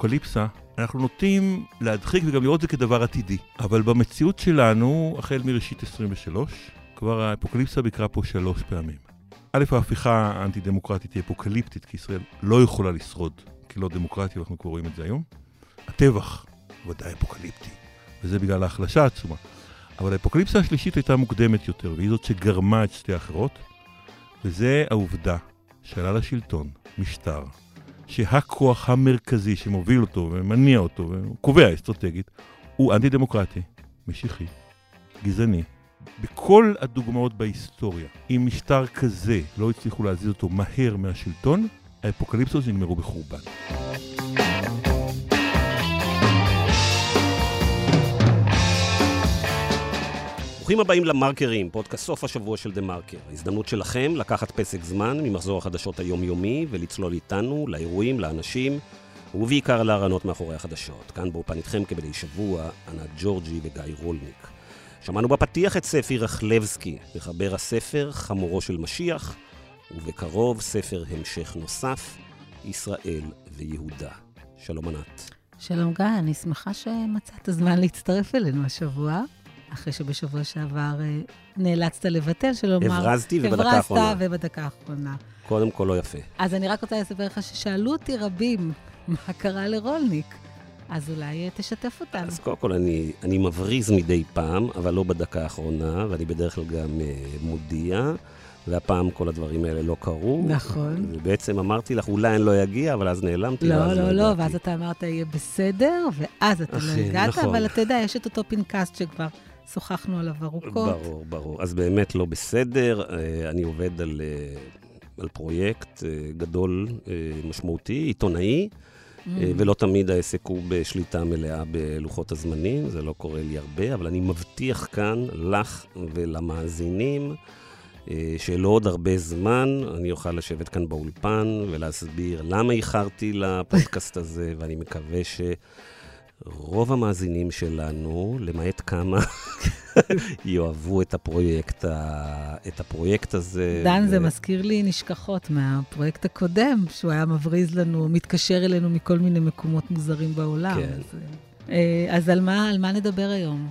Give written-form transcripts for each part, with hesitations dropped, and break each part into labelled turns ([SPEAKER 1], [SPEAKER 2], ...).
[SPEAKER 1] אפוקליפסה, אנחנו נוטים להדחיק וגם לראות זה כדבר עתידי. אבל במציאות שלנו, החל מראשית 23, כבר האפוקליפסה ביקרה פה 3 פעמים. א', ההפיכה האנטי-דמוקרטית היא אפוקליפטית, כי ישראל לא יכולה לשרוד כלא דמוקרטיה, ואנחנו כבר רואים את זה היום. הטבח, ודאי אפוקליפטי, וזה בגלל ההחלשה העצומה. אבל האפוקליפסה השלישית הייתה מוקדמת יותר, והיא זאת שגרמה את שתי האחרות, וזה העובדה שעלה לשלטון משטר, שהכוח המרכזי שמוביל אותו ומניע אותו וקובע אסטרטגית, הוא אנטי-דמוקרטי, משיחי, גזעני. בכל הדוגמאות בהיסטוריה, אם משטר כזה לא הצליחו להזיז אותו מהר מהשלטון, האפוקליפסות נגמרו בחורבן.
[SPEAKER 2] ברוכים הבאים למרקרים, פודקאסט סוף השבוע של דה מרקר. ההזדמנות שלכם לקחת פסק זמן ממחזור החדשות היומיומי ולצלול איתנו לאירועים, לאנשים ובעיקר להרענות מאחורי החדשות. כאן באופן איתכם כבדי שבוע, ענת ג'ורג'י וגיא רולניק. שמענו בפתיח את ספי רחלבסקי, מחבר הספר חמורו של משיח, ובקרוב ספר המשך נוסף, ישראל ויהודה. שלום ענת.
[SPEAKER 3] שלום גיא, אני שמחה שמצאת זמן להצטרף אלינו השבוע. אחרי שבשבוע שעבר נאלצת לבטל, שלומר...
[SPEAKER 2] הברזתי ובדקה
[SPEAKER 3] האחרונה.
[SPEAKER 2] קודם כל לא יפה.
[SPEAKER 3] אז אני רק רוצה לספר לך ששאלו אותי רבים מה קרה לרולניק, אז אולי תשתף אותנו.
[SPEAKER 2] אז קודם כל אני מבריז מדי פעם, אבל לא בדקה האחרונה, ואני בדרך כלל גם מודיע, והפעם כל הדברים האלה לא קרו.
[SPEAKER 3] נכון.
[SPEAKER 2] ובעצם אמרתי לך, אולי אני לא אגיע, אבל אז נעלמתי.
[SPEAKER 3] לא, ואז אתה אמרת, יהיה בסדר, ואז אתה לא הגעת, אבל אתה יודע, יש את אותו פנקסט שכבר... שוחחנו עליו ארוכות.
[SPEAKER 2] ברור. אז באמת לא בסדר. אני עובד על פרויקט גדול, משמעותי, עיתונאי, ולא תמיד העסק הוא בשליטה מלאה בלוחות הזמנים, זה לא קורה לי הרבה, אבל אני מבטיח כאן לך ולמאזינים, שלא עוד הרבה זמן אני אוכל לשבת כאן באולפן ולהסביר למה איחרתי לפודקאסט הזה, ואני מקווה רוב המאזינים שלנו, למעט כמה, יאהבו את הפרויקט הזה.
[SPEAKER 3] דן, זה מזכיר לי נשכחות מהפרויקט הקודם, שהוא היה מבריז לנו, מתקשר אלינו מכל מיני מקומות מוזרים בעולם.
[SPEAKER 2] כן.
[SPEAKER 3] אז על מה נדבר היום?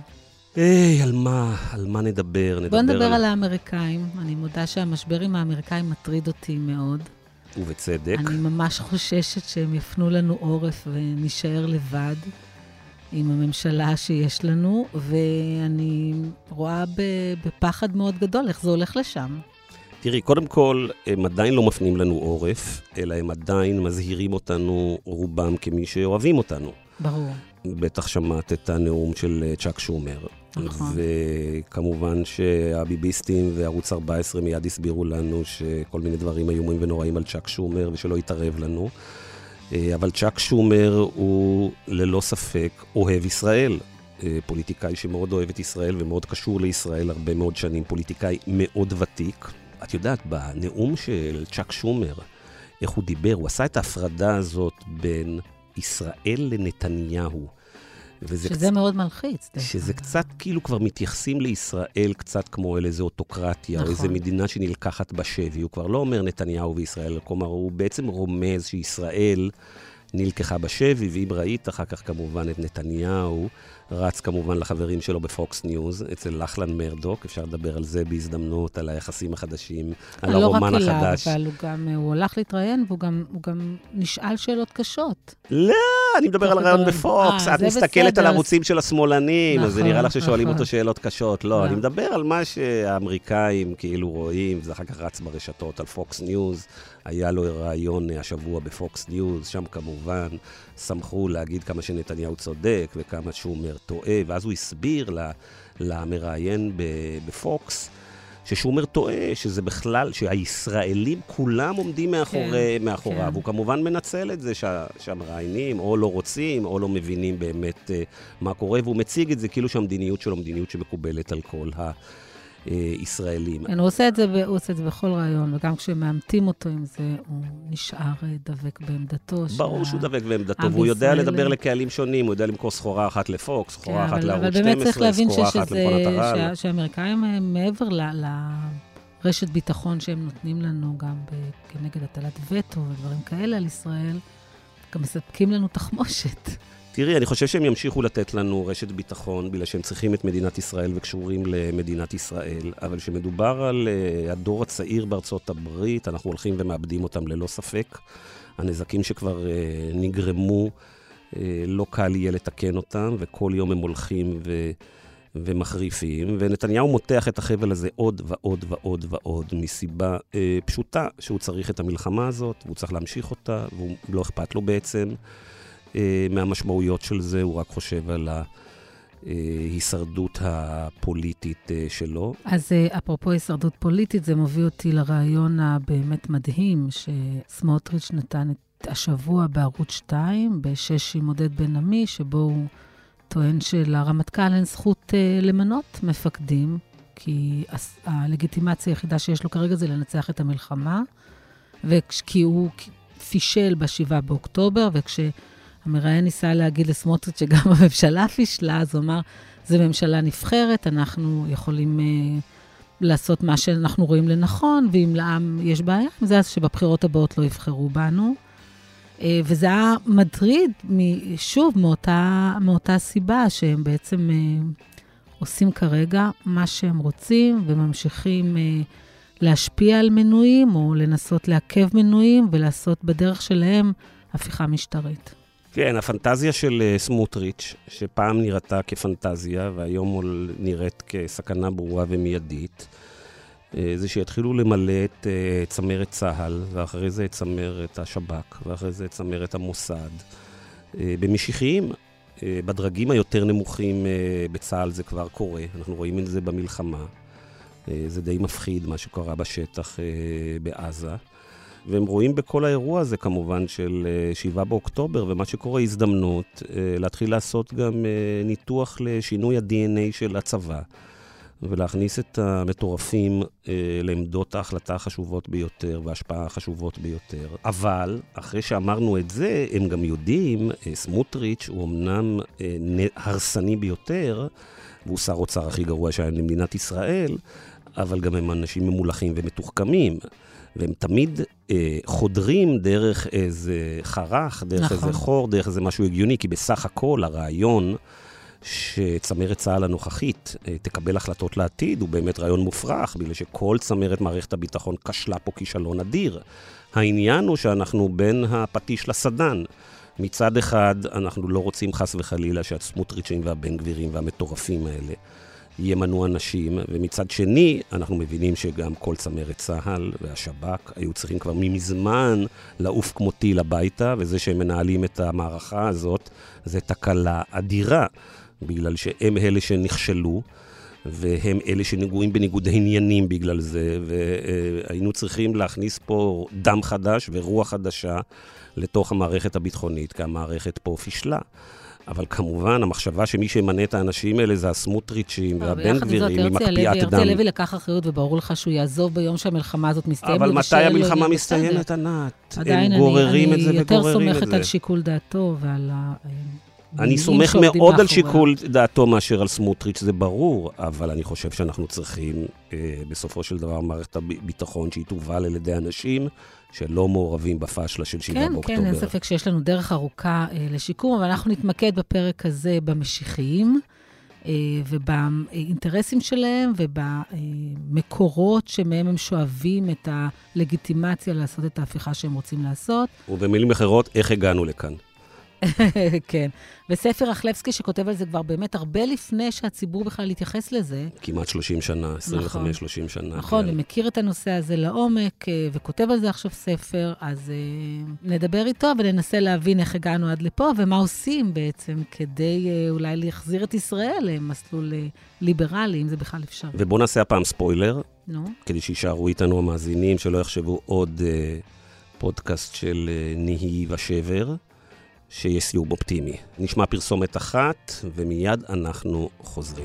[SPEAKER 2] על מה נדבר?
[SPEAKER 3] בוא נדבר על האמריקאים. אני מודה שהמשבר עם האמריקאים מטריד אותי מאוד.
[SPEAKER 2] ובצדק.
[SPEAKER 3] אני ממש חוששת שהם יפנו לנו עורף ונשאר לבד. עם הממשלה שיש לנו, ואני רואה בפחד מאוד גדול איך זה הולך לשם.
[SPEAKER 2] תראי, קודם כל, הם עדיין לא מפנים לנו עורף, אלא הם עדיין מזהירים אותנו, רובם כמי שאוהבים אותנו.
[SPEAKER 3] ברור.
[SPEAKER 2] בטח שמעת את הנאום של צ'אק שומר.
[SPEAKER 3] נכון.
[SPEAKER 2] וכמובן שהביביסטים וערוץ 14 מיד הסבירו לנו שכל מיני דברים איומים ונוראים על צ'אק שומר, ושלא יתערב לנו. אבל צ'אק שומר הוא ללא ספק אוהב ישראל, פוליטיקאי שמאוד אוהב את ישראל ומאוד קשור לישראל הרבה מאוד שנים, פוליטיקאי מאוד ותיק. את יודעת, בנאום של צ'אק שומר, איך הוא דיבר, הוא עשה את ההפרדה הזאת בין ישראל לנתניהו.
[SPEAKER 3] שזה מאוד מלחיץ.
[SPEAKER 2] שזה קצת כאילו כבר מתייחסים לישראל קצת כמו אל איזו אוטוקרטיה, נכון. או איזו מדינה שנלקחת בשבי. הוא כבר לא אומר נתניהו וישראל, כלומר הוא בעצם רומז שישראל נלקחה בשבי, ואם ראית אחר כך כמובן את נתניהו, רץ כמובן לחברים שלו בפוקס ניוז, אצל לחלן מרדוק, אפשר לדבר על זה בהזדמנות, על היחסים החדשים, על הרומן החדש.
[SPEAKER 3] לא רק אליו, אבל הוא הלך להתראיין, והוא גם נשאל שאלות קשות.
[SPEAKER 2] לא, אני מדבר על הרעיון בפוקס, את מסתכלת על ערוצים של השמאלנים, אז זה נראה לך ששואלים אותו שאלות קשות. לא, אני מדבר על מה שהאמריקאים כאילו רואים, וזה אחר כך רץ ברשתות על פוקס ניוז, היה לו רעיון השבוע בפוקס ניוז, שם כמובן שמחו להגיד כמה שנתניהו צודק וכמה שומר טועה, ואז הוא הסביר למראיין בפוקס ששומר טועה, שזה בכלל, שהישראלים כולם עומדים מאחוריו. הוא כמובן מנצל את זה שהמראיינים או לא רוצים או לא מבינים באמת מה קורה, והוא מציג את זה כאילו שהמדיניות שלו מדיניות שמקובלת על כל ישראלים.
[SPEAKER 3] הוא עושה את זה בכל רעיון, וגם כשמאמתים אותו עם זה, הוא נשאר דבק בעמדתו.
[SPEAKER 2] ברור שהוא דבק בעמדתו, והוא יודע לדבר לקהלים שונים, הוא יודע למכור סחורה אחת לפוקס, סחורה אחת לערוץ 12, סחורה אחת למכונת הרעל.
[SPEAKER 3] שהאמריקאים מעבר לרשת ביטחון שהם נותנים לנו, גם כנגד הטלת וטו ודברים כאלה על ישראל, גם מספקים לנו תחמושת.
[SPEAKER 2] תראי, אני חושב שהם ימשיכו לתת לנו רשת ביטחון, בגלל שהם צריכים את מדינת ישראל וקשורים למדינת ישראל, אבל שמדובר על הדור הצעיר בארצות הברית, אנחנו הולכים ומאבדים אותם ללא ספק. הנזקים שכבר נגרמו, לא קל יהיה לתקן אותם, וכל יום הם הולכים ומחריפים, ונתניהו מותח את החבל הזה עוד ועוד ועוד ועוד, מסיבה פשוטה, שהוא צריך את המלחמה הזאת, והוא צריך להמשיך אותה, והוא לא אכפת לו בעצם מהמשמעויות של זה, הוא רק חושב על ההישרדות הפוליטית שלו.
[SPEAKER 3] אז אפרופו הישרדות פוליטית, זה מוביל אותי לרעיון הבאמת מדהים, שסמוטריץ' נתן את השבוע בערוץ 2, בשש עם עודד בן עמי, שבו הוא טוען שלרמטכ"ל אין זכות למנות מפקדים, כי הלגיטימציה היחידה שיש לו כרגע זה לנצח את המלחמה, וכי הוא פישל ב7 באוקטובר, וכשהמראיין ניסה להגיד לסמוטריץ' שגם הממשלה פישלה, אז הוא אמר, זו ממשלה נבחרת, אנחנו יכולים לעשות מה שאנחנו רואים לנכון, ואם לעם יש בעיה, זה אז שבבחירות הבאות לא יבחרו בנו. וזה היה מטריד, שוב, מאותה סיבה שהם בעצם עושים כרגע מה שהם רוצים, וממשיכים להשפיע על מנויים, או לנסות לעכב מנויים, ולעשות בדרך שלהם הפיכה משטרית.
[SPEAKER 2] כן, הפנטזיה של סמוטריץ', שפעם נראתה כפנטזיה, והיום נראית כסכנה ברורה ומיידית, זה שיתחילו למלא את צמרת צהל, ואחרי זה את צמרת השב"כ, ואחרי זה את צמרת המוסד. במשיחיים, בדרגים היותר נמוכים בצהל זה כבר קורה, אנחנו רואים את זה במלחמה. זה די מפחיד מה שקרה בשטח בעזה. והם רואים בכל האירוע הזה כמובן של 7 באוקטובר, ומה שקורה הזדמנות להתחיל לעשות גם ניתוח לשינוי ה-DNA של הצבא. ולהכניס את המטורפים לעמדות ההחלטה החשובות ביותר וההשפעה החשובות ביותר. אבל אחרי שאמרנו את זה, הם גם יודעים, סמוטריץ' הוא אמנם הרסני ביותר, והוא שר אוצר הכי גרוע שהיה למדינת ישראל, אבל גם הם אנשים ממולחים ומתוחכמים, והם תמיד חודרים דרך איזה חרך, דרך איזה חור, דרך איזה משהו הגיוני, כי בסך הכל הרעיון שצמרת צה"ל הנוכחית תקבל החלטות לעתיד, הוא באמת רעיון מופרך, בגלל שכל צמרת מערכת הביטחון כשלה פה כישלון אדיר. העניין הוא שאנחנו בין הפטיש לסדן. מצד אחד, אנחנו לא רוצים חס וחלילה שהסמוטריצ'ים והבן גבירים והמטורפים האלה ימנו אנשים, ומצד שני, אנחנו מבינים שגם כל צמרת צה"ל והשב"כ היו צריכים כבר ממזמן לעוף כמו טיל הביתה, וזה שהם מנהלים את המערכה הזאת, זה תקלה אדירה. בגלל שהם אלה שנכשלו, והם אלה שנגועים בניגוד העניינים בגלל זה, והיינו צריכים להכניס פה דם חדש ורוח חדשה לתוך המערכת הביטחונית, כי המערכת פה פישלה. אבל כמובן, המחשבה שמי שמנה את האנשים האלה זה הסמוטריצ'ים והבן גבירים, היא מקפיאת דם.
[SPEAKER 3] הרצי הלוי לקח אחריות, וברור לך שהוא יעזוב ביום שהמלחמה הזאת מסתיימת.
[SPEAKER 2] אבל מתי המלחמה מסתיימת, ענת? הם גוררים את זה וגוררים את זה.
[SPEAKER 3] אני יותר סומכת על שיקול דעתו ועל
[SPEAKER 2] אני סומך מאוד על שיקול דעתו מאשר על סמוטריץ', זה ברור, אבל אני חושב שאנחנו צריכים בסופו של דבר מערכת הביטחון שהיא תובל על ידי אנשים שלא מעורבים בפשלה של 7 באוקטובר.
[SPEAKER 3] כן, אין ספק שיש לנו דרך ארוכה לשיקום, אבל אנחנו נתמקד בפרק הזה במשיחיים, ובאינטרסים שלהם, ובמקורות שמהם הם שואבים את הלגיטימציה לעשות את ההפיכה שהם רוצים לעשות.
[SPEAKER 2] ובמילים אחרות, איך הגענו לכאן?
[SPEAKER 3] כן. וספר רחלבסקי שכותב על זה כבר באמת הרבה לפני שהציבור בכלל יתייחס לזה.
[SPEAKER 2] כמעט 30 שנה, 25-30 שנה.
[SPEAKER 3] נכון, הוא מכיר את הנושא הזה לעומק, וכותב על זה עכשיו ספר, אז נדבר איתו וננסה להבין איך הגענו עד לפה, ומה עושים בעצם כדי אולי להחזיר את ישראל למסלול ליברלי, אם זה בכלל אפשר.
[SPEAKER 2] ובוא נעשה הפעם ספוילר, כדי שישארו איתנו המאזינים, שלא יחשבו עוד פודקאסט של ניהי ושבר. שיש סיום אופטימי. נשמע פרסומת אחת, ומיד אנחנו חוזרים.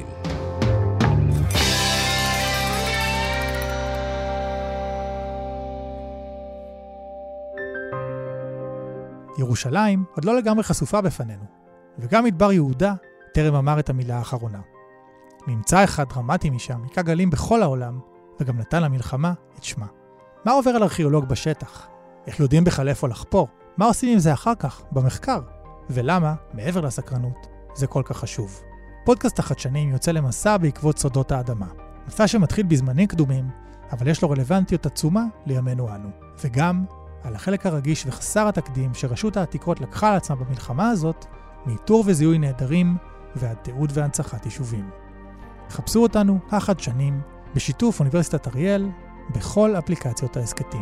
[SPEAKER 4] ירושלים עוד לא לגמרי חשופה בפנינו, וגם מדבר יהודה טרם אמר את המילה האחרונה. ממצא אחד דרמטי משם היכה גלים בכל העולם, וגם נתן למלחמה את שמה. מה עובר על ארכיאולוג בשטח? איך יודעים בכלל איפה לחפור? מה עושים עם זה אחר כך, במחקר? ולמה, מעבר לסקרנות, זה כל כך חשוב? פודקאסט החדשנים יוצא למסע בעקבות סודות האדמה. מסע שמתחיל בזמנים קדומים, אבל יש לו רלוונטיות עצומה לימינו אנו. וגם על החלק הרגיש וחסר התקדים שרשות העתיקות לקחה על עצמה במלחמה הזאת, מאיתור וזיהוי נהדרים ועד תיעוד והנצחת יישובים. חפשו אותנו, החדשנים, בשיתוף אוניברסיטת אריאל, בכל אפליקציות העסקתים.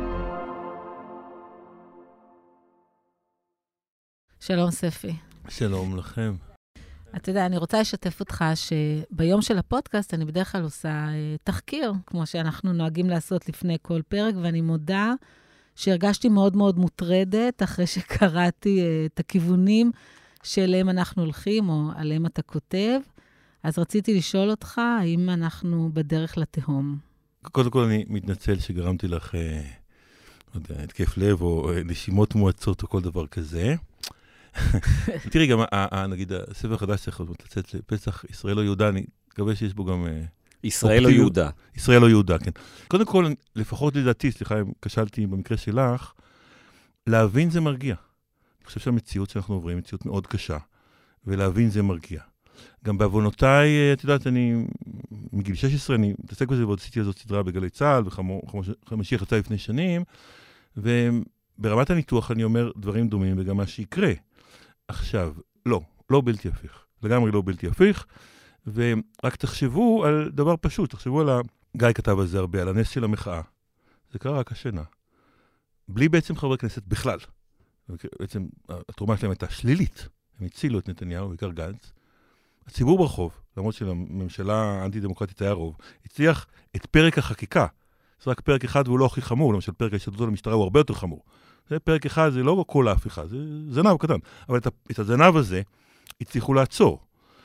[SPEAKER 3] שלום ספי.
[SPEAKER 1] שלום לכם.
[SPEAKER 3] אתה יודע, אני רוצה לשתף אותך שביום של הפודקאסט אני בדרך כלל עושה תחקיר, כמו שאנחנו נוהגים לעשות לפני כל פרק, ואני מודה שהרגשתי מאוד מאוד מוטרדת אחרי שקראתי את הכיוונים שאליהם אנחנו הולכים, או עליהם אתה כותב. אז רציתי לשאול אותך, האם אנחנו בדרך לתהום?
[SPEAKER 1] קודם כל אני מתנצל שגרמתי לך, לא יודע, התקף לב או נשימות מועצות או כל דבר כזה. תראי, גם נגיד, הספר החדש צריך לצאת לפסח, ישראל או יהודה, אני מקווה שיש בו גם...
[SPEAKER 2] ישראל או יהודה.
[SPEAKER 1] ישראל או יהודה, כן. קודם כל, לפחות לדעתי, סליחה, אם כשלתי במקרה שלך, להבין זה מרגיע. אני חושב שהמציאות שאנחנו עוברים, מציאות מאוד קשה, ולהבין זה מרגיע. גם בעוונותיי, את יודעת, אני מגיל 16, אני מתעסק בזה, ועוד עשיתי הזאת סדרה בגלי צהל, וחמישי יצא לפני שנים, וברמת הניתוח אני אומר דברים דומים, וגם מה שיקרה. עכשיו, לא בלתי הפיך. לגמרי לא בלתי הפיך, ורק תחשבו על דבר פשוט, תחשבו על גיא כתב על זה הרבה, על הנס של המחאה. זה קרה רק השנה. בלי בעצם חברי כנסת בכלל. בעצם התרומה שלהם הייתה שלילית. הם הצילו את נתניהו, בעיקר גנץ. הציבור ברחוב, למרות שלממשלה האנטי-דמוקרטית היה רוב, הצליח את פרק החקיקה. זה רק פרק אחד והוא לא הכי חמור, למשל פרק ההשתתפות למשטרה הוא הרבה יותר חמור. זה פרק אחד, זה לא כל ההפיכה, זה זנב קטן. אבל את הזנב הזה הצליחו לעצור.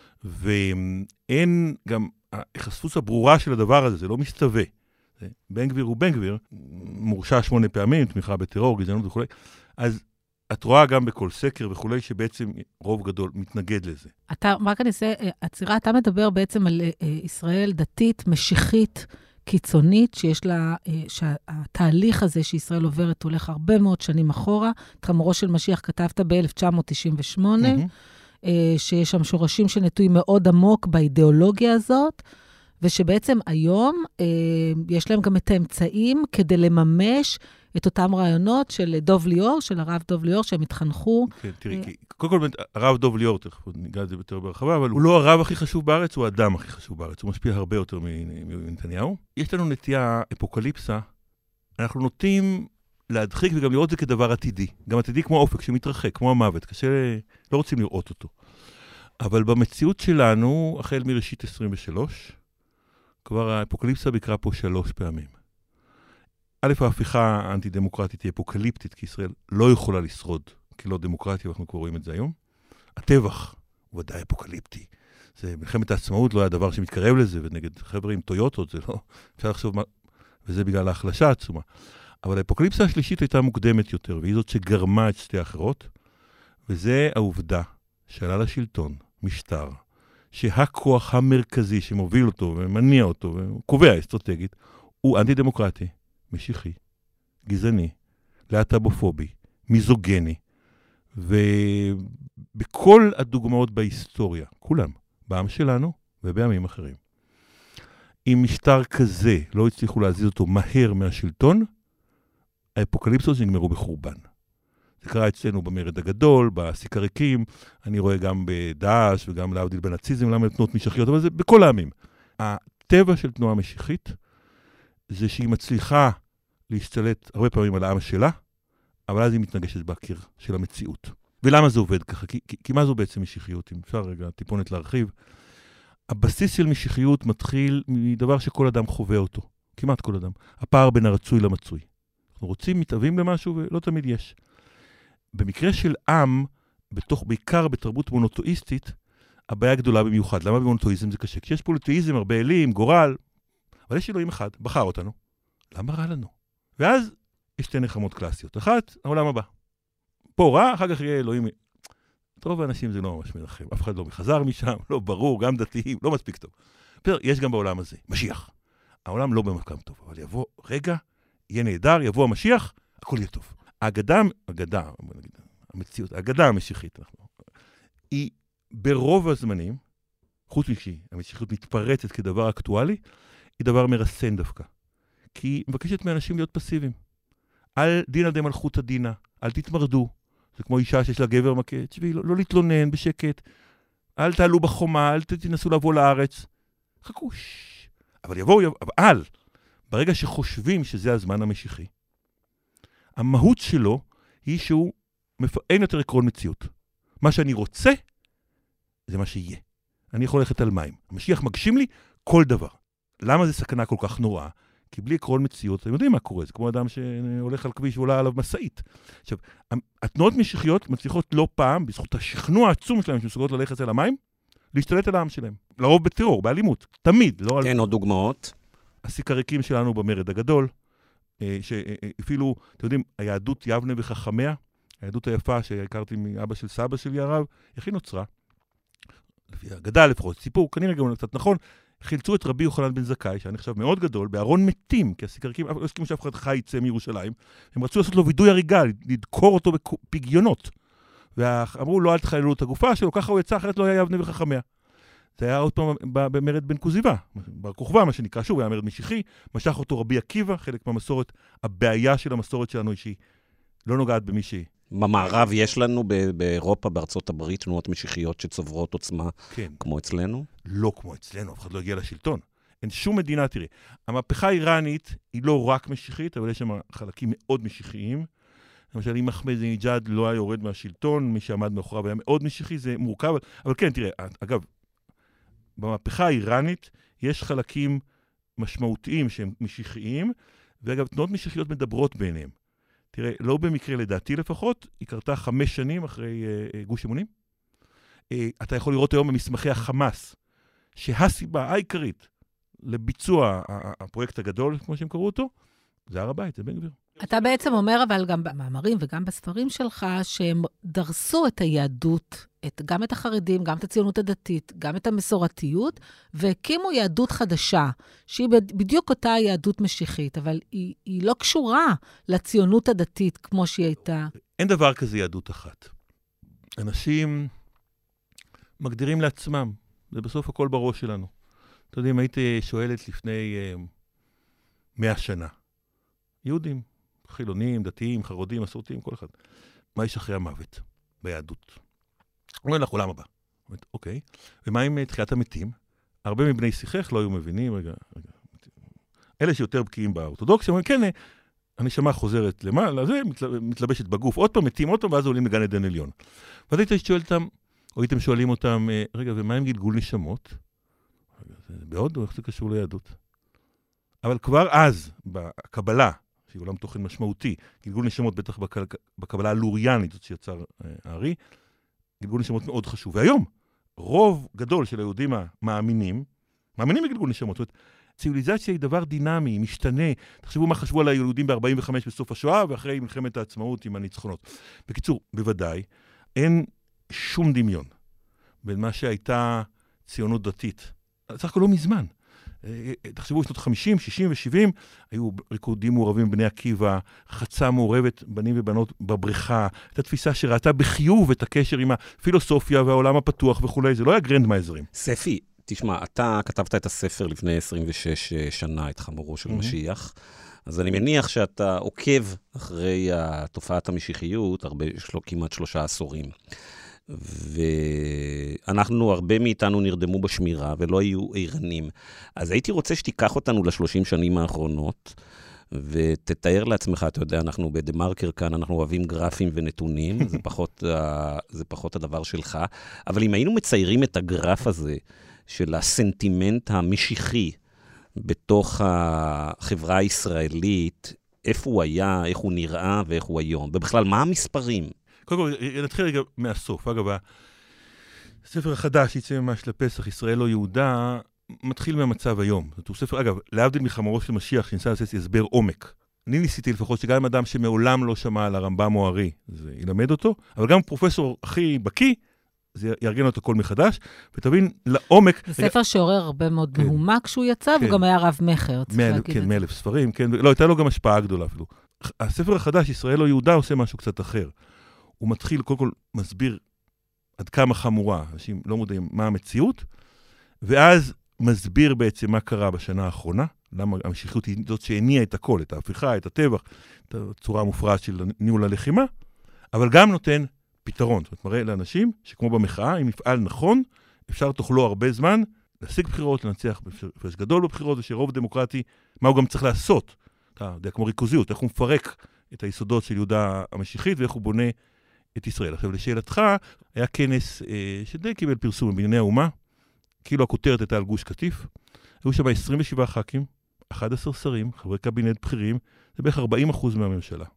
[SPEAKER 1] ואין גם החשפות הברורה של הדבר הזה, זה לא מסתווה. בן גביר הוא בן גביר, מורשע 8 פעמים, תמיכה בטרור, גזענות וכו'. אז את רואה גם בכל סקר וכו' שבעצם רוב גדול מתנגד לזה.
[SPEAKER 3] רק אני אעשה, עצירה, אתה מדבר בעצם על ישראל דתית, משיחית, קיצונית, שיש לה, שהתהליך הזה שישראל עוברת הולך הרבה מאוד שנים אחורה. את חמורו של משיח כתבת ב-1998, שיש שם שורשים שנטועים מאוד עמוק באידיאולוגיה הזאת, ושבעצם היום יש להם גם את האמצעים כדי לממש את אותם רעיונות של דוב ליאור, של הרב דוב ליאור, שהם התחנכו.
[SPEAKER 1] כן, תראי, קודם כל, הרב דוב ליאור, תכף ניגע את זה יותר ברחבה, אבל הוא לא הרב הכי חשוב בארץ, הוא האדם הכי חשוב בארץ, הוא משפיע הרבה יותר מנתניהו. יש לנו נטייה אפוקליפסה, אנחנו נוטים להדחיק וגם לראות זה כדבר עתידי. גם עתידי כמו אופק שמתרחק, כמו המוות, קשה, לא רוצים לראות אותו. אבל במציאות שלנו, החל מראשית 23, כבר האפוקליפסה ביקרה פה 3 פעמים. א', ההפיכה האנטי-דמוקרטית היא אפוקליפטית, כי ישראל לא יכולה לשרוד כלא דמוקרטיה, ואנחנו כבר רואים את זה היום. הטבח הוא ודאי אפוקליפטי. זה מלחמת העצמאות לא היה דבר שמתקרב לזה, ונגד חבר'ה עם טויוטות זה לא, אפשר לחשוב מה, וזה בגלל ההחלשה העצומה. אבל האפוקליפסה השלישית הייתה מוקדמת יותר, והיא זאת שגרמה את שתי האחרות, וזה העובדה שעלה לשלטון משטר, שהכוח המרכזי שמוביל אותו ומניע אותו וקובע אסטרטגית, הוא אנטי-דמוקרטי, משיחי, גזעני, להט"בופובי, מיזוגני, ובכל הדוגמאות בהיסטוריה, כולם, בעם שלנו ובעמים אחרים. אם משטר כזה לא הצליחו להזיז אותו מהר מהשלטון, האפוקליפסות נגמרו בחורבן. זה קרה אצלנו במרד הגדול, בסיקריקים, אני רואה גם בדאעש וגם להבדיל בנאציזם, למה תנועות משיחיות, אבל זה בכל העמים. הטבע של תנועה משיחית זה שהיא מצליחה להשתלט הרבה פעמים על העם שלה, אבל אז היא מתנגשת בקיר של המציאות. ולמה זה עובד ככה? כי מה זו בעצם משיחיות? אם אפשר רגע טיפונת להרחיב. הבסיס של משיחיות מתחיל מדבר שכל אדם חווה אותו. כמעט כל אדם. הפער בין הרצוי למצוי. אנחנו רוצים, מתאבים למשהו ולא תמיד יש. במקרה של עם, בעיקר בתרבות מונותואיסטית, הבעיה גדולה במיוחד. למה במונותואיזם זה קשה? כי יש פוליתאיזם, הרבה אלים, גורל, אבל יש אלוהים אחד, בחר אותנו. למה רע לנו? ואז יש 2 נחמות קלאסיות. אחת, העולם הבא. פה רע, אחר כך יהיה אלוהים. טוב, האנשים זה לא ממש מנחם. אף אחד לא מחזר משם, לא ברור, גם דתיים, לא מספיק טוב. יש גם בעולם הזה, משיח. העולם לא במקום טוב, אבל יבוא רגע, יהיה נהדר, יבוא המשיח, הכל יהיה טוב. האגדה המשיחית, היא ברוב הזמנים, חוץ משהי, המשיחיות מתפרצת כדבר אקטואלי, היא דבר מרסן דווקא. כי היא מבקשת מאנשים להיות פסיביים. אל דינא דמלכותא דינא, אל תתמרדו. זה כמו אישה שיש לה גבר מכה, תשבי, לא להתלונן בשקט. אל תעלו בחומה, אל תנסו לבוא לארץ. חכו, אבל אבל ברגע שחושבים שזה הזמן המשיחי, המהות שלו היא שהוא אין יותר עקרון מציאות. מה שאני רוצה, זה מה שיהיה. אני יכול ללכת על מים. המשיח מגשים לי כל דבר. למה זה סכנה כל כך נוראה? כי בלי עקרון מציאות, אתם יודעים מה קורה, זה כמו אדם שהולך על כביש ועולה עליו משאית. עכשיו, התנועות משיחיות מצליחות לא פעם, בזכות השכנוע העצום שלהם, שמסוגלות ללכת על המים, להשתלט על העם שלהם. לרוב בטרור, באלימות. תמיד. לא
[SPEAKER 2] כן, עוד דוגמאות.
[SPEAKER 1] הסיקריקים שלנו במרד הגדול, שאפילו, אתם יודעים, היהדות יבנה וחכמיה, היהדות היפה שהכרתי מאבא של סבא שלי הרב, איך היא נוצרה? לפי הגדה לפחות, סיפור, כנראה גם קצת נכון, חילצו את רבי יוחנן בן זכאי, שהיה נחשב מאוד גדול, בארון מתים, כי הסיקריקים לא הסכימו שאף אחד חי יצא מירושלים, הם רצו לעשות לו וידוי הריגה, לדקור אותו בפגיונות. ואמרו לו, אל תחללו את הגופה שלו, ככה הוא יצא, אחרת לא היה יבנה וחכמיה. זה היה עוד פעם במרד בן כוזיבא, בר כוכבא, מה שנקרא, שוב, היה מרד משיחי, משך אותו רבי עקיבא, חלק מהמסורת, הבעיה של המסורת שלנו היא שהיא לא נוגעת במישהי.
[SPEAKER 2] במערב יש לנו באירופה, בארצות הברית, תנועות משיחיות שצוברות עוצמה, כן. כמו אצלנו?
[SPEAKER 1] לא כמו אצלנו, אף אחד לא הגיע לשלטון. אין שום מדינה, תראי. המהפכה האיראנית היא לא רק משיחית, אבל יש שם חלקים מאוד משיחיים. למשל, אם אחמדינג'אד לא היה יורד מהשלטון, מי שעמד מאחוריו היה מאוד משיחי, זה מורכב. אבל כן, תראה, אגב, במהפכה האיראנית יש חלקים משמעותיים שהם משיחיים, ואגב, תנועות משיחיות מדברות ביניהם. תראה, לא במקרה לדעתי לפחות, היא קרתה 5 שנים אחרי גוש אמונים. אתה יכול לראות היום במסמכי החמאס, שהסיבה העיקרית לביצוע הפרויקט הגדול, כמו שהם קראו אותו, זה הר הבית, זה בן גביר.
[SPEAKER 3] אתה בעצם אומר, אבל גם במאמרים וגם בספרים שלך, שהם דרסו את היהדות, גם את החרדים, גם את הציונות הדתית, גם את המסורתיות, והקימו יהדות חדשה, שהיא בדיוק אותה יהדות משיחית, אבל היא לא קשורה לציונות הדתית כמו שהיא הייתה.
[SPEAKER 1] אין דבר כזה יהדות אחת. אנשים מגדירים לעצמם, זה בסוף הכל בראש שלנו. אתה יודעים, הייתי שואלת לפני 100 שנה. יהודים, חילונים, דתיים, חרודים, מסורתיים, כל אחד. מה יש אחרי המוות ביהדות? אומר לך, עולם הבא. אומרת, אוקיי. ומה עם תחיית המתים? הרבה מבני שיחך לא היו מבינים, רגע. אלה שיותר בקיאים באורתודוקסיה, אומרים, כן, הנשמה חוזרת למעלה, זה מתלבשת בגוף, עוד פעם מתים, עוד פעם, ואז עולים לגן עדן עליון. ואז הייתם שואלים אותם, רגע, ומה עם גלגול נשמות? בעוד, איך זה קשור ליהדות? אבל כבר אז, בקבלה, שהיא עולם תוכן משמעותי, גלגול נשמות בטח בקבלה הלוריאנית, זאת שיצר הארי, גלגול נשמות מאוד חשוב. והיום, רוב גדול של היהודים המאמינים בגלגול נשמות. זאת אומרת, ציוויליזציה היא דבר דינמי, משתנה. תחשבו מה חשבו על היהודים ב-45 בסוף השואה, ואחרי מלחמת העצמאות עם הניצחונות. בקיצור, בוודאי, אין שום דמיון בין מה שהייתה ציונות דתית. צריך כל לא מזמן. תחשבו, שנות 50, 60 ו-70, היו ריקודים מעורבים בני עקיבא, חצה מעורבת בנים ובנות בבריכה, את התפיסה שראתה בחיוב את הקשר עם הפילוסופיה והעולם הפתוח וכו'. זה לא היה גרנדמייזרים.
[SPEAKER 2] ספי, תשמע, אתה כתבת את הספר לפני 26 שנה, את חמורו של משיח, אז אני מניח שאתה עוקב אחרי תופעת המשיחיות, כמעט 3 עשורים. ואנחנו, הרבה מאיתנו נרדמו בשמירה ולא היו עירנים. אז הייתי רוצה שתיקח אותנו ל30 שנים האחרונות, ותתאר לעצמך, אתה יודע, אנחנו בדה-מרקר כאן, אנחנו אוהבים גרפים ונתונים, זה פחות הדבר שלך, אבל אם היינו מציירים את הגרף הזה, של הסנטימנט המשיחי, בתוך החברה הישראלית, איפה הוא היה, איך הוא נראה ואיך הוא היום, ובכלל, מה המספרים?
[SPEAKER 1] קודם כל, נתחיל רגע מהסוף. אגב, הספר החדש שיצא ממש לפסח, ישראל לא יהודה, מתחיל מהמצב היום. זאת אומרת, ספר, אגב, להבדיל מחמורו של משיח, שניסה לעשות הסבר עומק. אני ניסיתי לפחות שגם עם אדם שמעולם לא שמע על הרמב"ם או הארי, זה ילמד אותו, אבל גם פרופסור הכי בקיא, זה יארגן אותו כל מחדש, ותבין לעומק...
[SPEAKER 3] זה ספר שעורר הרבה מאוד מהומה כשהוא יצא, והוא גם היה רב מחר.
[SPEAKER 1] כן, 100,000 ספרים, כן, לא, הייתה לו גם השפעה גדולה אפילו. הספר החדש, ישראל או יהודה, עושה משהו קצת אחר. הוא מתחיל, קודם כל, מסביר עד כמה חמורה, אנשים לא מודעים מה המציאות, ואז מסביר בעצם מה קרה בשנה האחרונה, למה המשיחיות היא זאת שהניעה את הכל, את ההפיכה, את הטבח, את הצורה המופרעת של ניהול הלחימה, אבל גם נותן פתרון. זאת אומרת, מראה לאנשים שכמו במחאה, אם נפעל נכון, אפשר תוכלו הרבה זמן, להשיג בחירות, לנצח בפרש גדול בבחירות, ושרוב דמוקרטי, מה הוא גם צריך לעשות. אתה יודע, כמו ריכוזיות, איך הוא מפרק את היסודות של יהודה המשיחית, ואיך הוא בונה את ישראל. עכשיו, לשאלתך, היה כנס שדי קיבל פרסום בבנייני האומה, כאילו הכותרת הייתה על גוש קטיף, היו שם 27 ח"כים, 11 שרים, חברי קבינט בכירים, זה בערך 40% מהממשלה.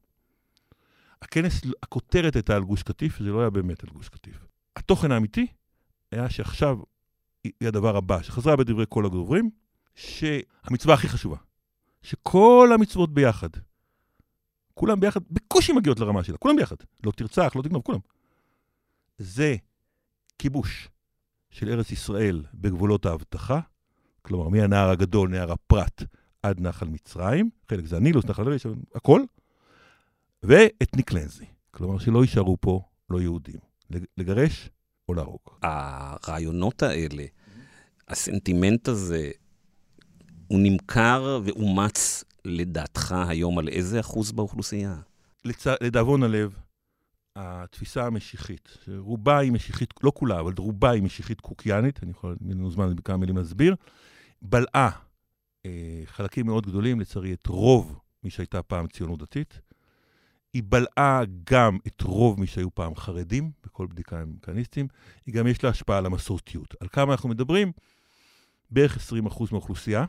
[SPEAKER 1] הכנס, הכותרת הייתה על גוש קטיף, זה לא היה באמת על גוש קטיף. התוכן האמיתי היה שעכשיו היא הדבר הבא, שחזרה בדברי כל הדוברים, שהמצווה הכי חשובה, שכל המצוות ביחד, כולם ביחד, בקושי מגיעות לרמה שלה, כולם ביחד, לא תרצח, לא תגנוב, כולם. זה כיבוש של ארץ ישראל בגבולות ההבטחה, כלומר, מהנהר הגדול, נהר הפרת, עד נחל מצרים, חלק זה הנילוס, נחל הרש, הכל, ואתניק קלנזי, כלומר שלא יישארו פה לא יהודים, לגרש או להרוג.
[SPEAKER 2] הרעיונות האלה, הסנטימנט הזה, הוא נמכר ואומץ לדעתך היום על איזה אחוז באוכלוסייה?
[SPEAKER 1] לדאבון הלב, התפיסה המשיחית, שרובה היא משיחית, לא כולה, אבל רובה היא משיחית קוקיינית, אני יכול לנו זמן בכמה מילים להסביר, בלעה חלקים מאוד גדולים, לצערי את רוב מי שהייתה פעם ציונות דתית, היא בלעה גם את רוב מי שהיו פעם חרדים, בכל בדיקה הם כהניסטים, היא גם יש לה השפעה על המסורתיות. על כמה אנחנו מדברים? בערך 20% מהאוכלוסייה.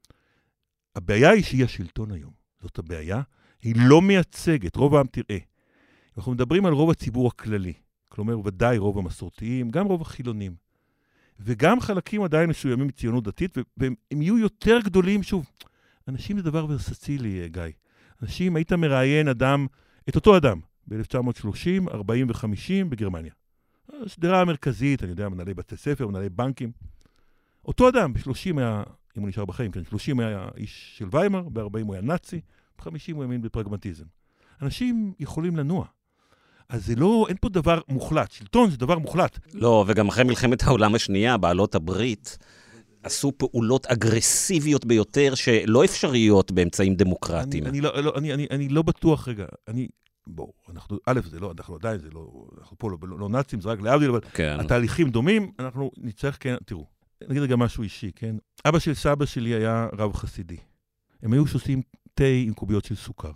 [SPEAKER 1] הבעיה היא שהיא השלטון היום. זאת הבעיה. היא לא מייצגת, רוב העם תראה. אנחנו מדברים על רוב הציבור הכללי, כלומר ודאי רוב המסורתיים, גם רוב החילונים, וגם חלקים עדיין מסוימים מציונות דתית, והם יהיו יותר גדולים, שוב, אנשים זה דבר ורסצילי, גיא. אנשים, היית מראיין אדם, את אותו אדם, ב-1930, 40 ו-50 בגרמניה. השדרה המרכזית, אני יודע, מנהלי בתי ספר, מנהלי בנקים. אותו אדם, ב-30 היה, אם הוא נשאר בחיים, כן, 30 היה איש של ויימר, ב-40 הוא היה נאצי, ב-50 הוא האמין בפרגמטיזם. אנשים יכולים לנוע. אז זה לא, אין פה דבר מוחלט. שלטון זה דבר מוחלט.
[SPEAKER 2] לא, וגם אחרי מלחמת העולם השנייה, בעלות הברית, עשו פעולות אגרסיביות ביותר שלא אפשריות באמצעים דמוקרטיים.
[SPEAKER 1] אני לא בטוח, רגע, בואו, אנחנו, א', זה לא, אנחנו עדיין, זה לא, אנחנו פה לא נאצים, זה רק להבדיל, אבל התהליכים דומים, אנחנו נצטרך, כן, תראו, נגיד רגע משהו אישי, כן? אבא של סבא שלי היה רב חסידי. הם היו שותים תה עם קוביות של סוכר.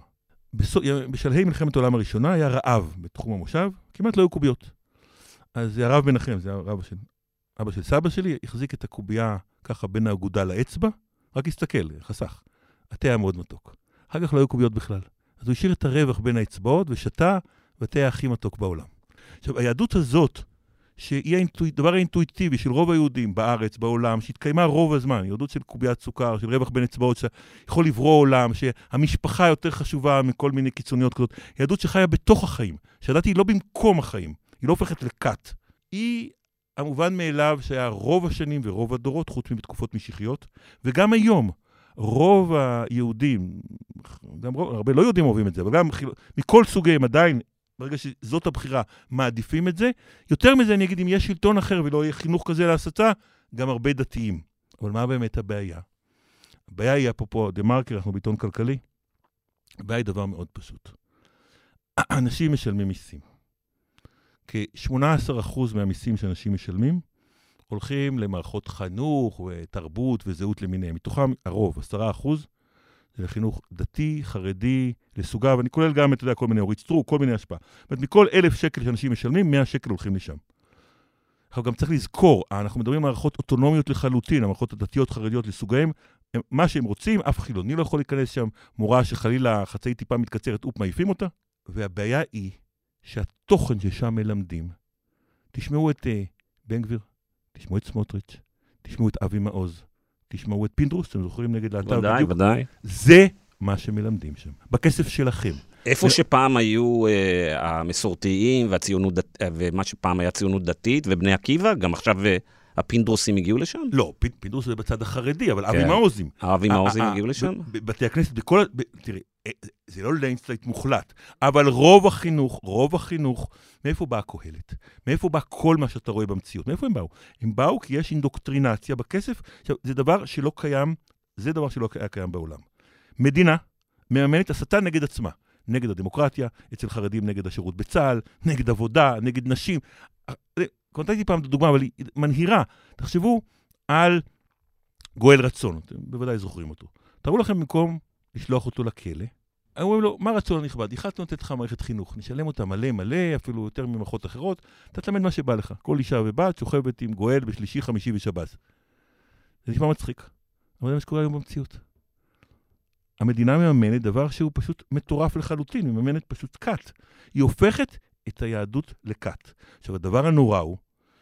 [SPEAKER 1] בשלהי מלחמת העולם הראשונה היה רעב בתחום המושב, כמעט לא היו קוביות. אז הרב מנחם, זה הרב של אבא של סבא שלי, החזיק את הקובייה ככה בין האגודה לאצבע, רק הסתכל, חסך. התה היה מאוד מתוק. אחר כך לא היו קוביות בכלל. אז הוא השאיר את הרווח בין האצבעות ושתה, והתה היה הכי מתוק בעולם. עכשיו, היהדות הזאת, שהיא הדבר האינטואיטיבי של רוב היהודים בארץ, בעולם, שהתקיימה רוב הזמן, יהדות של קוביית סוכר, של רווח בין אצבעות, שיכול לברוא עולם, שהמשפחה יותר חשובה מכל מיני קיצוניות כזאת, יהדות שחיה בתוך החיים, שהדת היא לא במקום החיים, היא לא הופכת לכת. היא המובן מאליו שהיה רוב השנים ורוב הדורות, חוץ מבתקופות משיחיות, וגם היום, רוב היהודים, גם הרבה לא יהודים אוהבים את זה, אבל גם מכל סוגיהם עדיין, ברגע שזאת הבחירה, מעדיפים את זה. יותר מזה, אני אגיד, אם יש שלטון אחר ולא יהיה חינוך כזה להסתה, גם הרבה דתיים. אבל מה באמת הבעיה? הבעיה היא, אפרופו דה-מרקר, אנחנו בעיתון כלכלי, הבעיה היא דבר מאוד פשוט. אנשים משלמים מיסים. כ-18% מהמיסים שאנשים משלמים, הולכים למערכות חינוך ותרבות וזהות למיניהם. מתוכם הרוב, 10%, זה לחינוך דתי, חרדי, לסוגיו, ואני כולל גם, אתה יודע, כל מיני אורית סטרוק, כל מיני השפעה. זאת אומרת, מכל 1,000 שקל שאנשים משלמים, 100 שקל הולכים לשם. עכשיו גם צריך לזכור, אנחנו מדברים על מערכות אוטונומיות לחלוטין, המערכות הדתיות חרדיות לסוגיהם, מה שהם רוצים, אף חילוני לא יכול להיכנס שם, מורה שחלילה חצאי טיפה מתקצרת, מעיפים אותה. והבעיה היא שהתוכן ששם מלמדים, תשמעו את בן גביר, תשמעו את סמוטריץ', תשמעו את אבי מעוז, תשמעו את פינדרוס, אתם זוכרים נגד להט"ב בדיוק?
[SPEAKER 2] ודאי.
[SPEAKER 1] זה מה שמלמדים שם, בכסף שלכם.
[SPEAKER 2] איפה שפעם היו המסורתיים ומה שפעם היה ציונות דתית ובני עקיבא, גם עכשיו הפינדרוסים הגיעו לשם?
[SPEAKER 1] לא, פינדרוס זה בצד החרדי, אבל אבי מעוזים.
[SPEAKER 2] אבי מעוזים הגיעו לשם?
[SPEAKER 1] בתי הכנסת, תראי, זה לא ליינסלייט מוחלט, אבל רוב החינוך, מאיפה באה קהלת? מאיפה בא כל מה שאתה רואה במציאות? מאיפה הם באו? הם באו כי יש אינדוקטרינציה בכסף. עכשיו, זה דבר שלא היה קיים בעולם. מדינה מממנת הסתה נגד עצמה, נגד הדמוקרטיה, אצל חרדים נגד השירות בצה"ל, נגד עבודה, נגד נשים. קונטקטי פעם דוגמה, אבל היא מנהירה. תחשבו על גואל רצון, אתם בוודאי זוכרים אותו. תראו לכם במקום לשלוח אותו לכלא, אומרים לו, מה רצון הנכבד? החלטנו לתת לך מערכת חינוך, נשלם אותה מלא, אפילו יותר ממערכות אחרות, אתה תלמד מה שבא לך. כל אישה ובת שוכבת עם גואל בשלישי, חמישי ושבת. זה נשמע מצחיק, אבל זה מה שקורה היום במציאות. המדינה מממנת דבר שהוא פשוט מטורף לחלוטין, היא מממנת פשוט קאט. היא הופכת את היהדות לקאט. עכשיו, הדבר הנורא הוא,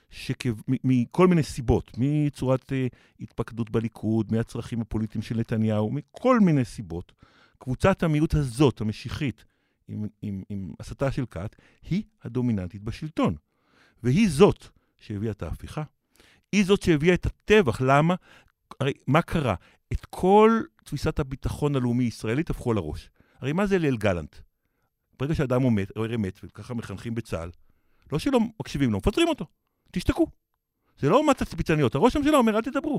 [SPEAKER 1] מכל מיני סיבות, מצורת התפקדות בליכוד, מהצרכים הפוליטיים של נתניהו, מכל מיני סיבות, קבוצת המיעוט הזאת, המשיחית, עם הסתה של קאט, היא הדומיננטית בשלטון. והיא זאת שהביאה את ההפיכה, היא זאת שהביאה את הטבח. למה? הרי מה קרה? את כל תפיסת הביטחון הלאומי ישראלית הפכו על הראש. הרי מה זה ליל גלנט? ברגע שאדם מת, וככה מחנכים בצה"ל, לא שלא מקשיבים לו, מפטרים אותו. תשתקו. זה לא תצפיתניות. הראש הממשלה אומר, אל תדברו.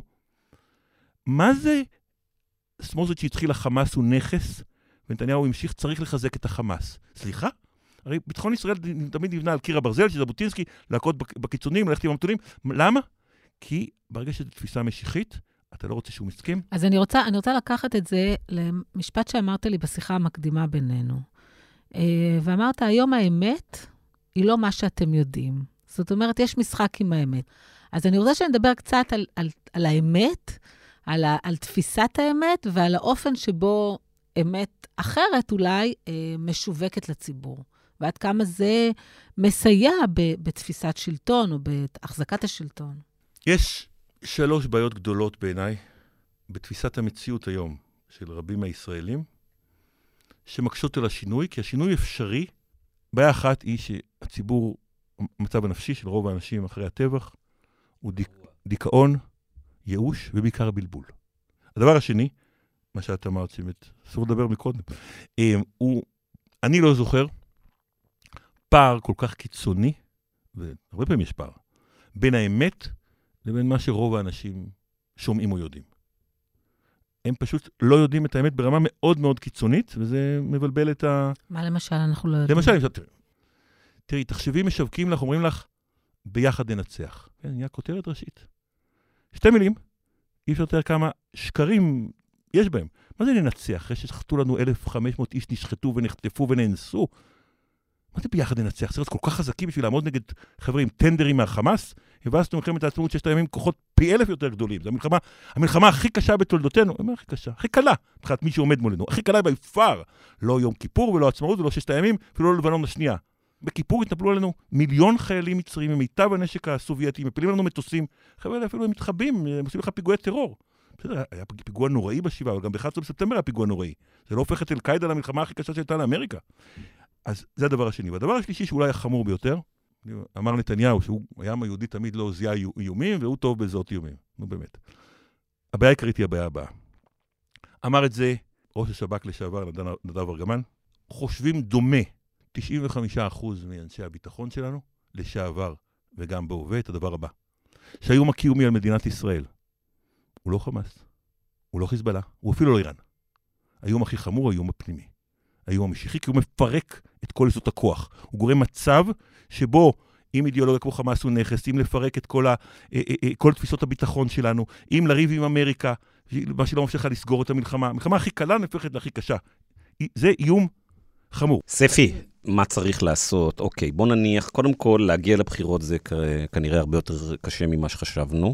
[SPEAKER 1] מה זה סמוטריץ' שהתחיל החמאס הוא נכס, ונתניהו המשיך, צריך לחזק את החמאס. סליחה? הרי ביטחון ישראל תמיד נבנה על קיר הברזל, שז'בוטינסקי, להכות בקיצונים, ללכת עם המתונים. למה? כי ברגע שזו תפיסה משיחית, אתה לא רוצה שהוא מסכים?
[SPEAKER 3] אז אני רוצה לקחת את זה למשפט שאמרת לי בשיחה המקדימה בינינו. ואמרת, היום האמת היא לא מה שאתם יודעים. זאת אומרת, יש משחק עם האמת. אז אני רוצה שנדבר קצת על האמת, על תפיסת האמת, ועל האופן שבו אמת אחרת אולי משווקת לציבור. ועד כמה זה מסייע בתפיסת שלטון או בהחזקת השלטון.
[SPEAKER 1] יש 3 בעיות גדולות בעיניי בתפיסת המציאות היום של רבים מהישראלים, שמקשות על השינוי, כי השינוי אפשרי. בעיה אחת היא שהציבור, המצב הנפשי של רוב האנשים אחרי הטבח, הוא דיכאון, ייאוש ובעיקר בלבול. הדבר השני, מה שאת אמרת, אסור לדבר מקודם, אני לא זוכר פער כל כך קיצוני, והרבה פעמים יש פער, בין האמת לבין מה שרוב האנשים שומעים או יודעים. הם פשוט לא יודעים את האמת ברמה מאוד מאוד קיצונית, וזה מבלבל את
[SPEAKER 3] מה למשל אנחנו לא יודעים?
[SPEAKER 1] למשל, תראי, תחשבי משווקים לך, אומרים לך, ביחד ננצח. כן, נהיה כותרת ראשית. 2 מילים, אי אפשר יותר כמה שקרים יש בהם. מה זה ננצח? אחרי ששחטו לנו 1,500 איש נשחטו ונחטפו ונאנסו. מה זה ביחד ננצח? זה כל כך חזקים בשביל לעמוד נגד חבר'ה עם טנדרים מהחמאס. הבאסנו מלחמת העצמאות 6 ימים כוחות פי 1,000 יותר גדולים. זו המלחמה הכי קשה בתולדותינו. מה הכי קשה? הכי קלה. מבחינת מי שעומד מולנו. הכי קלה ביפר. לא יום כיפור ולא עצמאות ולא 6 ימים, אפילו לא לבנון השנייה. בכיפור התנפלו עלינו 1,000,000 חיילים מצרים עם מיטב הנשק הסובייטי, מפילים לנו מטוסים. חבר'ה, אפילו הם מתחבאים, הם עושים לך פיגועי טרור. בסדר, היה פיגוע נוראי בשבעה, אבל גם ב-11 בספטמבר היה פיגוע נוראי. זה לא הופך את אל-קאידה למלחמה הכי קשה שהייתה לאמריקה. אז זה הדבר השני. והדבר השלישי שאולי החמור ביותר, אמר נתניהו שהוא העם היהודי תמיד לא זיהה איומים, והוא טוב בזאת איומים. נו באמת. הבעיה העיקרית היא הבעיה הבאה. אמר את זה ראש השב"כ לשעבר, נדב ארגמן, חושבים דומה 95% מאנשי הביטחון שלנו, לשעבר וגם בהווה, את הדבר הבא. שהאיום הקיומי על מדינת ישראל, הוא לא חמאס, הוא לא חיזבאללה, הוא אפילו לא איראן. האיום הכי חמור, האיום הפנימי. האיום המשיחי, כי הוא מפרק את כל יסודות הכוח. הוא גורם מצב שבו, אם אידיאולוגיה כמו חמאס הוא נכס, אם לפרק את כל תפיסות הביטחון שלנו, אם לריב עם אמריקה, מה שלא מאפשר לך לסגור את המלחמה. המלחמה הכי קלה נהפכת להכי קשה. זה איום חמור.
[SPEAKER 2] ספי, מה צריך לעשות? אוקיי, בוא נניח, קודם כל, להגיע לבחירות זה כנראה הרבה יותר קשה ממה שחשבנו.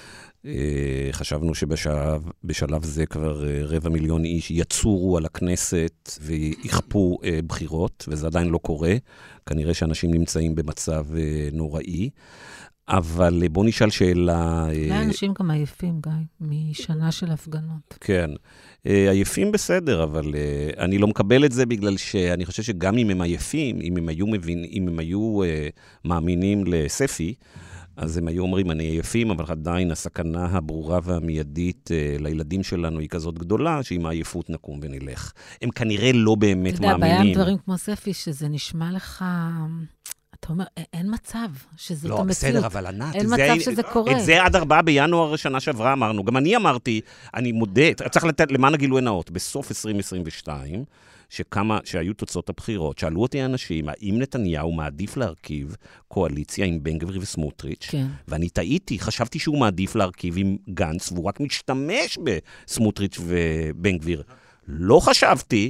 [SPEAKER 2] חשבנו שבשלב זה כבר 250,000 איש יצורו על הכנסת ויכפו בחירות, וזה עדיין לא קורה. כנראה שאנשים נמצאים במצב נוראי. אבל בוא נשאל שאלה...
[SPEAKER 3] אנשים גם עייפים, גיא, משנה של הפגנות.
[SPEAKER 2] כן, עייפים בסדר, אבל אני לא מקבל את זה בגלל שאני חושב שגם אם הם עייפים, אם הם היו מאמינים לספי, אז הם היו אומרים, אני עייפים, אבל עדיין הסכנה הברורה והמיידית לילדים שלנו היא כזאת גדולה, שעם העייפות נקום ונלך. הם כנראה לא באמת מאמינים.
[SPEAKER 3] אתה יודע, בעיה עם דברים כמו ספי, שזה נשמע לך... אתה אומר, אין מצב שזאת
[SPEAKER 2] לא,
[SPEAKER 3] המציאות.
[SPEAKER 2] בסדר, אבל ענת,
[SPEAKER 3] אין מצב שזה קורה.
[SPEAKER 2] את זה עד 4 בינואר שנה שעברה אמרנו. גם אני אמרתי, אני מודה, צריך לתת למען הגילוי נאות, בסוף 2022, שהיו תוצאות הבחירות, שאלו אותי אנשים, האם נתניהו מעדיף להרכיב קואליציה עם בן גביר וסמוטריץ',
[SPEAKER 3] כן.
[SPEAKER 2] ואני טעיתי, חשבתי שהוא מעדיף להרכיב עם גנץ, והוא רק משתמש בסמוטריץ' ובן גביר. לא חשבתי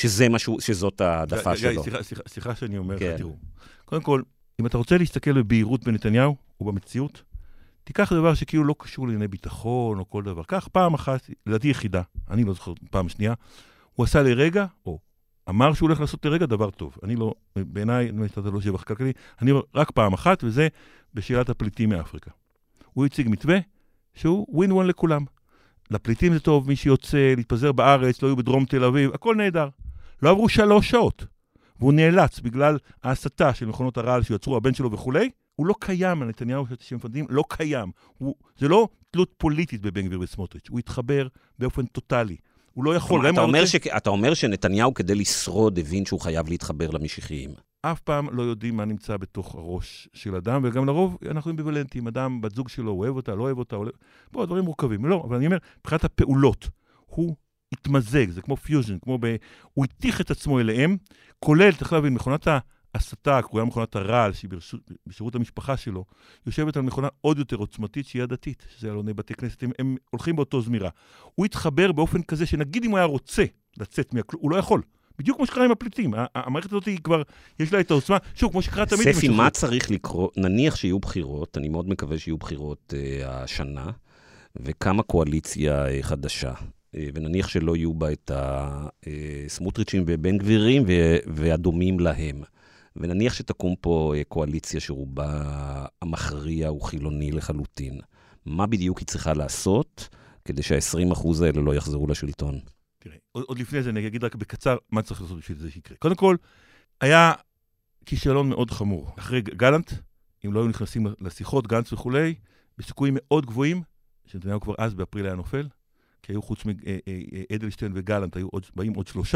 [SPEAKER 2] שזאת העדפה שלו.
[SPEAKER 1] סליחה שאני אומר, תראו. קודם כל, אם אתה רוצה להסתכל בבהירות בנתניהו או במציאות, תיקח דבר שכאילו לא קשור לענייני ביטחון או כל דבר. כך פעם אחת, לדעתי יחידה, אני לא זוכר פעם שנייה, הוא עשה לרגע, או אמר שהוא הולך לעשות לרגע דבר טוב. אני לא, בעיניי, אתה לא שבח כלכלי, אני רק פעם אחת, וזה בשאלת הפליטים מאפריקה. הוא הציג מתווה שהוא ווין-וון לכולם. לפליטים זה טוב, מי שיוצא, להתפזר בארץ, לא היו בדרום תל אביב, הכל נהדר. לא עברו 3 שעות. והוא נאלץ בגלל ההסתה של מכונות הרעל שיוצרו הבן שלו וכולי, הוא לא קיים, הנתניהו שמפנדים, לא קיים. זה לא תלות פוליטית בבן גביר וסמוטריץ', הוא התחבר באופן טוטלי. הוא לא יכול.
[SPEAKER 2] אתה אומר שנתניהו כדי לשרוד הבין שהוא חייב להתחבר למשיחיים.
[SPEAKER 1] אף פעם לא יודעים מה נמצא בתוך הראש של אדם, וגם לרוב אנחנו אמביוולנטים, אדם, בת זוג שלו, הוא אוהב אותה, לא אוהב אותה, בוא, דברים מורכבים. לא, אבל אני אומר, מבחינת הפעולות, הוא התמזג, זה כמו פיוז'ן, הוא התיך את עצמו אליהם, כולל, צריך להבין, מכונת ההסתה, קרויה מכונת הרעל, שהיא בשירות המשפחה שלו, יושבת על מכונה עוד יותר עוצמתית, שהיא הדתית, שזה אלוני בתי כנסת, הם הולכים באותו זמירה. הוא התחבר באופן כזה, שנגיד אם הוא היה רוצה לצאת מהכלום, הוא לא יכול. בדיוק כמו שקרה עם הפליטים. המערכת הזאת היא כבר, יש לה את העוצמה. שוב, כמו שקרה תמיד...
[SPEAKER 2] ספי, מה צריך לקרוא? נניח שיהיו בחירות, אני מאוד מקווה שיהיו בחירות השנה, וכמה קואליציה חדשה. ונניח שלא יהיו בה את הסמוטריצ'ים ובן גבירים והדומים להם. ונניח שתקום פה קואליציה שרובה המכריע הוא חילוני לחלוטין. מה בדיוק היא צריכה לעשות כדי שה-20% האלה לא יחזרו לשלטון?
[SPEAKER 1] תראה, עוד לפני זה אני אגיד רק בקצר מה צריך לעשות בשביל זה שיקרה. קודם כל, היה כישלון מאוד חמור. אחרי גלנט, אם לא היו נכנסים לשיחות, גנץ וכולי, בסיכויים מאוד גבוהים, שנתניהו כבר אז באפריל היה נופל, כי היו חוץ מאדלשטיין וגלנט, היו באים עוד 3,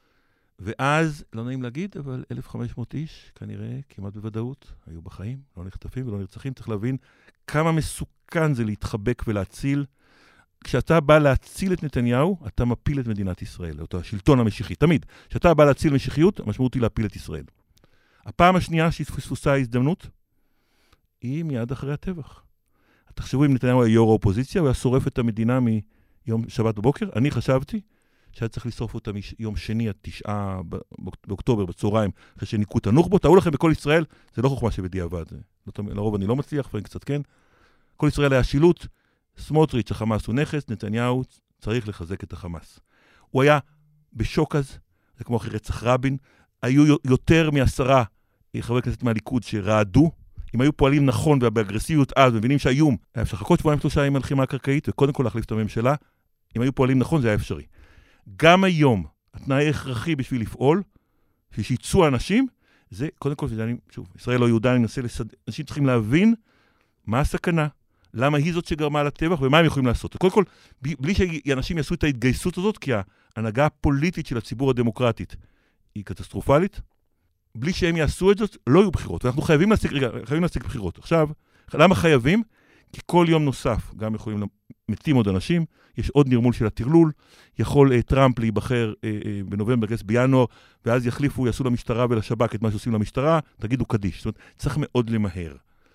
[SPEAKER 1] ואז, לא נעים להגיד, אבל 1,500 איש, כנראה, כמעט בוודאות, היו בחיים, לא נחטפים ולא נרצחים. צריך להבין כמה מסוכן זה להתחבק ולהציל. כשאתה בא להציל את נתניהו, אתה מפיל את מדינת ישראל, אותו השלטון המשיחי. תמיד, כשאתה בא להציל משיחיות, המשמעות היא להפיל את ישראל. הפעם השנייה שהתפספוסה ההזדמנות, היא מיד אחרי הטבח. תחשבו אם נתניהו היה יו"ר האופוזיציה, הוא היה שורף את המדינה מיום שבת בבוקר. אני חשבתי שהיה צריך לשרוף אותה מיום שני, 9 באוקטובר, בצהריים, אחרי שניקו את הנוח'בות. תראו לכם בכל ישראל, זה לא חוכמה שבדיעבד. לרוב אני לא מצליח, ואני קצת כן. כל ישראל היה שילוט, סמוטריץ', החמאס הוא נכס, נתניהו צריך לחזק את החמאס. הוא היה בשוק אז, זה כמו אחרי רצח רבין, היו יותר מ10 חברי כנסת מהליכוד שרעדו, אם היו פועלים נכון ובאגרסיביות אז, מבינים שהאיום היה אפשר לחכות 2-3 עם הלחימה הקרקעית, וקודם כל להחליף את הממשלה, אם היו פועלים נכון זה היה אפשרי. גם היום, התנאי הכרחי בשביל לפעול, שיצאו אנשים, זה קודם כל, שוב, ישראל לא יהודה, אנשים צריכים להבין מה הסכנה, למה היא זאת שגרמה לטבח ומה הם יכולים לעשות. קודם כל, בלי שאנשים יעשו את ההתגייסות הזאת, כי ההנהגה הפוליטית של הציבור הדמוקרטית היא קטסטרופלית, בלי שהם יעשו את זאת, לא יהיו בחירות. ואנחנו חייבים להשיג בחירות. עכשיו, למה חייבים? כי כל יום נוסף, גם יכולים, מתים עוד אנשים, יש עוד נרמול של התרלול, יכול טראמפ להיבחר בנובמבר, בינואר, ואז יעשו למשטרה ולשב"כ את מה שעושים למשטרה, תגידו קדיש. זאת אומרת, צריך מאוד למהר.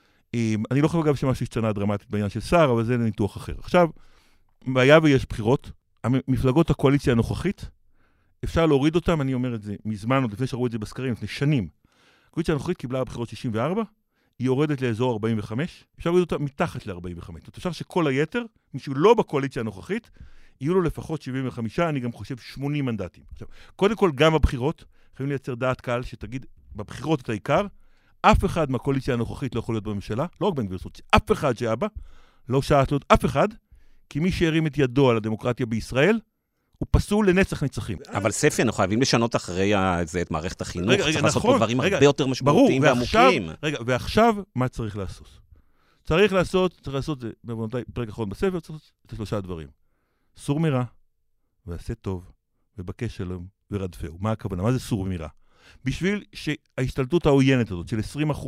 [SPEAKER 1] אני לא חושב אגב שמשהו השתנה דרמטית בעניין של שר, אבל זה ניתוח אחר. עכשיו, בעיה ויש בחירות, המפלגות הקואליציה הנוכחית, אפשר להוריד אותם, אני אומר את זה מזמן, עוד לפני שראו את זה בסקרים, לפני שנים. הקואליציה הנוכחית קיבלה בחירות 64, היא יורדת לאזור 45, אפשר להוריד אותה מתחת ל-45. זאת אומרת, אפשר שכל היתר, מישהו לא בקואליציה הנוכחית, יהיו לו לפחות 75, אני גם חושב 80 מנדטים. עכשיו, קודם כל, גם בבחירות, חייבים לייצר דעת קהל שתגיד, בבחירות את העיקר, אף אחד מהקואליציה הנוכחית לא יכול להיות בממשלה, לא רק בן גביר סמוטריץ', אף אחד שהיה בה, לא שעת להיות אף אחד, כי מי שהרים את ידו על הדמוקרטיה בישראל, הוא פסול לנצח נצחים.
[SPEAKER 2] אבל ספי, אנחנו חייבים לשנות אחרי זה את מערכת החינוך, צריך לעשות פה דברים הרבה יותר משמעותיים ועמוקים.
[SPEAKER 1] רגע, ועכשיו מה צריך לעשות? צריך לעשות זה, בעוונותיי, פרק אחרון בספר, צריך לעשות את 3 דברים. סור מרע, ועשה טוב, ובקש שלום, ורדפהו. מה הכוונה? מה זה סור מרע? בשביל שההשתלטות העוינת הזאת של 20%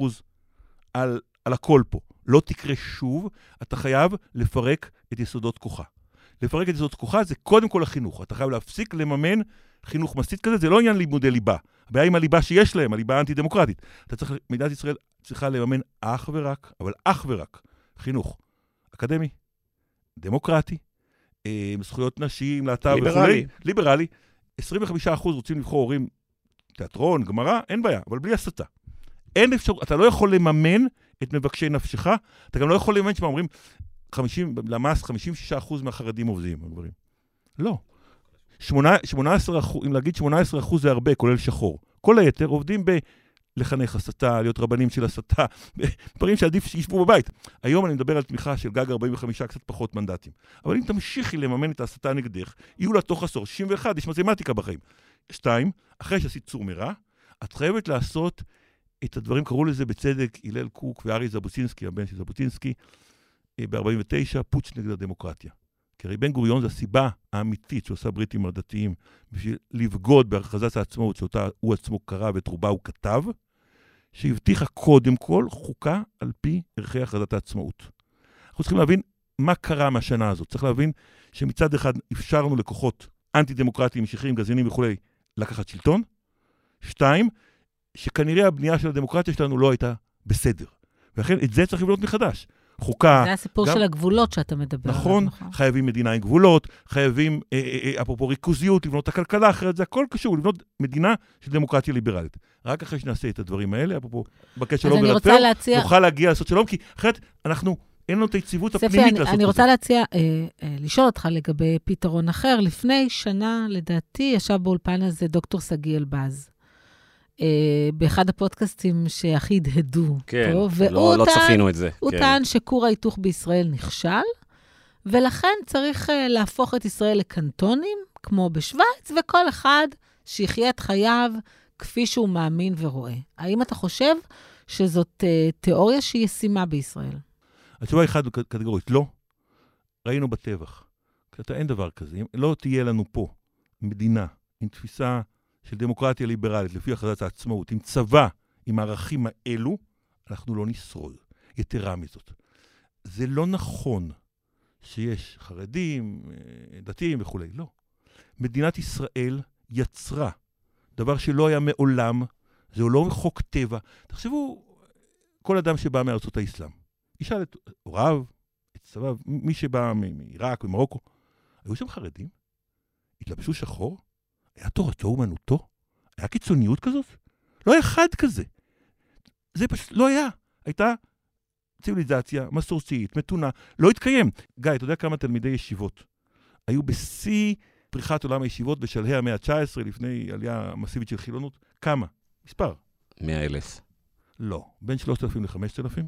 [SPEAKER 1] על הכל פה לא תקרה שוב, אתה חייב לפרק את יסודות כוחה. לפרק את יסודות כוחה זה קודם כל החינוך. אתה חייב להפסיק לממן חינוך מסית כזה, זה לא עניין לימודי ליבה. הבעיה עם הליבה שיש להם, הליבה האנטי-דמוקרטית. מדינת ישראל צריכה לממן אך ורק, אבל אך ורק, חינוך אקדמי, דמוקרטי, זכויות נשים, להט"ב וכולי. ליברלי. 25% רוצים לבחור הורים תיאטרון, גמרא, אין בעיה, אבל בלי הסתה. אין אפשרות, אתה לא יכול לממן את מבקשי נפשך, אתה גם לא יכול לממן שמה אומרים, למס 56% מהחרדים עובדים, הגברים. לא. 18%, אם להגיד 18% זה הרבה, כולל שחור. כל היתר עובדים לחנך הסתה, להיות רבנים של הסתה, דברים שעדיף שישבו בבית. היום אני מדבר על תמיכה של גג 45, קצת פחות מנדטים. אבל אם תמשיכי לממן את ההסתה נגדך, יהיו לה תוך עשור, 61, יש מתמטיקה בחיים. 2, אחרי שעשית סור מרע, את חייבת לעשות את הדברים, קראו לזה בצדק, הלל קוק וארי ז'בוטינסקי, הבן של ז'בוטינסקי, ב-49, פוטש נגד הדמוקרטיה. כי הרי בן גוריון זה הסיבה האמיתית שעושה בריטים הדתיים, בשביל לבגוד בהכרזת העצמאות שאותה הוא עצמו קרא ואת רובה הוא כתב, שהבטיחה קודם כל חוקה על פי ערכי הכרזת העצמאות. אנחנו צריכים להבין מה קרה מהשנה הזאת. צריך להבין שמצד אחד אפשרנו לכוחות אנטי-דמוקרטיים, משיחיים, גזענים וכו' לקחת שלטון. 2, שכנראה הבנייה של הדמוקרטיה שלנו לא הייתה בסדר. ולכן את זה צריך לבנות מחדש. חוקה...
[SPEAKER 3] זה הסיפור של הגבולות שאתה מדבר.
[SPEAKER 1] נכון, חייבים מדינה עם גבולות, חייבים, אפרופו ריכוזיות, לבנות את הכלכלה אחרת, זה הכל קשור, לבנות מדינה של דמוקרטיה ליברלית. רק אחרי שנעשה את הדברים האלה, אפרופו, בקש שלום ורדפהו, נוכל להגיע לעשות שלום, כי אחרת אנחנו, אין לנו את היציבות הפנימית לעשות את זה.
[SPEAKER 3] אני רוצה להציע, לשאול אותך לגבי פתרון אחר. לפני שנה, לדעתי, ישב באולפן הזה דוקטור סגי אלבז. באחד הפודקאסטים שהכי הדהדו.
[SPEAKER 2] כן, לא צפינו את זה.
[SPEAKER 3] הוא טען שכור ההיתוך בישראל נכשל, ולכן צריך להפוך את ישראל לקנטונים, כמו בשוויץ, וכל אחד שיחיה את חייו כפי שהוא מאמין ורואה. האם אתה חושב שזאת תיאוריה שהיא ישימה בישראל?
[SPEAKER 1] התשובה היא חד קטגורית, לא. ראינו בטבח. אין דבר כזה. לא תהיה לנו פה מדינה עם תפיסה של דמוקרטיה ליברלית, לפי הכרזת העצמאות, עם צבא, עם הערכים האלו, אנחנו לא נשרוד. יתרה מזאת. זה לא נכון שיש חרדים, דתיים וכו'. לא. מדינת ישראל יצרה דבר שלא היה מעולם, זה לא חוק טבע. תחשבו, כל אדם שבא מארצות האסלאם, ישאל את הוריו, את סביו, מי שבא מעיראק ומרוקו, היו שם חרדים? התלבשו שחור? היה תורתו אומנותו? היה קיצוניות כזאת? לא היה אחד כזה. זה פשוט לא היה. הייתה ציוויליזציה מסורתית, מתונה, לא התקיים. גיא, אתה יודע כמה תלמידי ישיבות היו בשיא פריחת עולם הישיבות בשלהי המאה ה-19, לפני עלייה מסיבית של חילונות? כמה? מספר.
[SPEAKER 2] 100,000.
[SPEAKER 1] לא. בין 3,000 ל-5,000.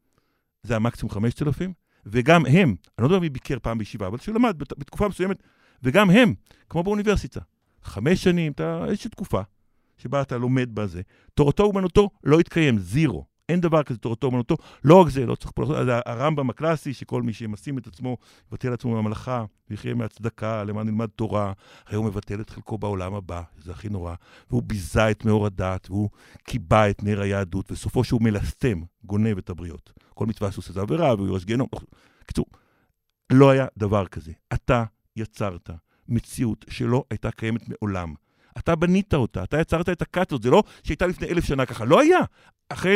[SPEAKER 1] זה המקסימום 5,000. וגם הם, אני לא יודע מי ביקר פעם בישיבה, אבל שהוא למד בתקופה מסוימת, וגם הם, כמו באוניברסיטה. 5 שנים, יש תקופה שבה אתה לומד בזה. תורתו אומנותו לא יתקיים, זירו. אין דבר כזה תורתו אומנותו. לא רק זה, לא צריך פה לעשות. הרמב"ם הקלאסי, שכל מי שמשים את עצמו, מבטל עצמו מהמלאכה, ויחיה מהצדקה, למען נלמד תורה, הרי הוא מבטל את חלקו בעולם הבא, זה הכי נורא. והוא ביזה את מאור הדת, והוא קיבע את נר היהדות, וסופו שהוא מלסתם, גונב את הבריות. כל מצווה שעושה זה עבירה, והוא יורש גיהנום. קיצור, לא היה דבר כזה. אתה יצרת מציאות שלא הייתה קיימת מעולם. אתה בנית אותה, אתה יצרת את הקאטות, זה לא שהייתה לפני 1,000 שנה ככה, לא היה. אכן,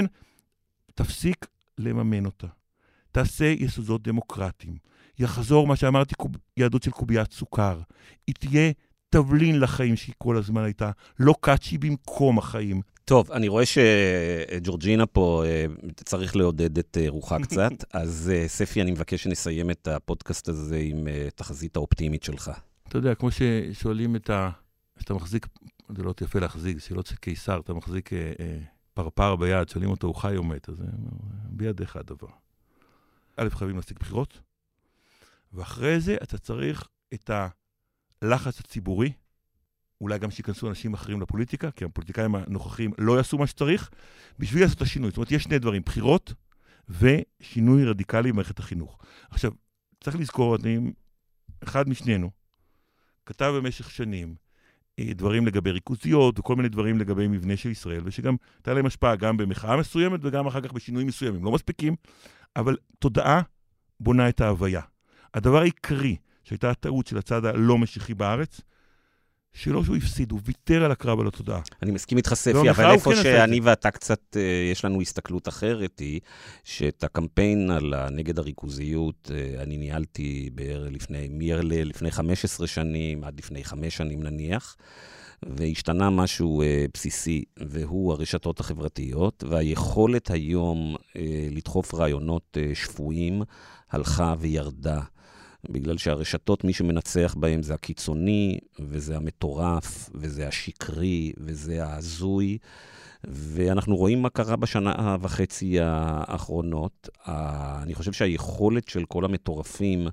[SPEAKER 1] תפסיק לממן אותה. תעשה יסודות דמוקרטיים. יחזור מה שאמרתי, יהדות של קוביית סוכר. היא תהיה תבלין לחיים שהיא כל הזמן הייתה, לא קאצ'י במקום החיים.
[SPEAKER 2] טוב, אני רואה שג'ורג'ינה פה צריך לעודד את רוחה קצת, אז ספי, אני מבקש שנסיים את הפודקאסט הזה עם תחזית האופטימית שלך.
[SPEAKER 1] אתה יודע, כמו ששואלים אתה מחזיק, זה לא תיפה להחזיק, שאלות של קיסר, אתה מחזיק פרפר ביד, שואלים אותו, הוא חי או מת, אז בידיך הדבר. א', חייבים להשיג בחירות, ואחרי זה אתה צריך את הלחץ הציבורי, אולי גם שיכנסו אנשים אחרים לפוליטיקה, כי הפוליטיקאים הנוכחים לא יעשו מה שצריך, בשביל לעשות את השינוי. זאת אומרת, יש 2 דברים, בחירות ושינוי רדיקלי במערכת החינוך. עכשיו, צריך לזכור, אחד משנינו כתב במשך שנים דברים לגבי ריכוזיות וכל מיני דברים לגבי מבנה של ישראל, ושגם הייתה להם השפעה גם במחאה מסוימת וגם אחר כך בשינויים מסוימים. לא מספיקים, אבל תודעה בונה את ההוויה. הדבר העיקרי שהייתה הטעות של הצד הלא משיחי בארץ, שלא שהוא הפסיד, הוא ויתר על הקרב על התודעה.
[SPEAKER 2] אני מסכים איתך ספי, אבל איפה שאני ואתה קצת, יש לנו הסתכלות אחרת, היא שאת הקמפיין נגד הריכוזיות, אני ניהלתי לפני 15 שנים, עד לפני 5 שנים נניח, והשתנה משהו בסיסי, והוא הרשתות החברתיות, והיכולת היום לדחוף רעיונות שפויים, הלכה וירדה. בגלל שהרשתות, מי שמנצח בהם זה הקיצוני, וזה המטורף, וזה השקרי, וזה ההזוי, ואנחנו רואים מה קרה בשנה וחצי האחרונות. אני חושב שהיכולת של כל המטורפים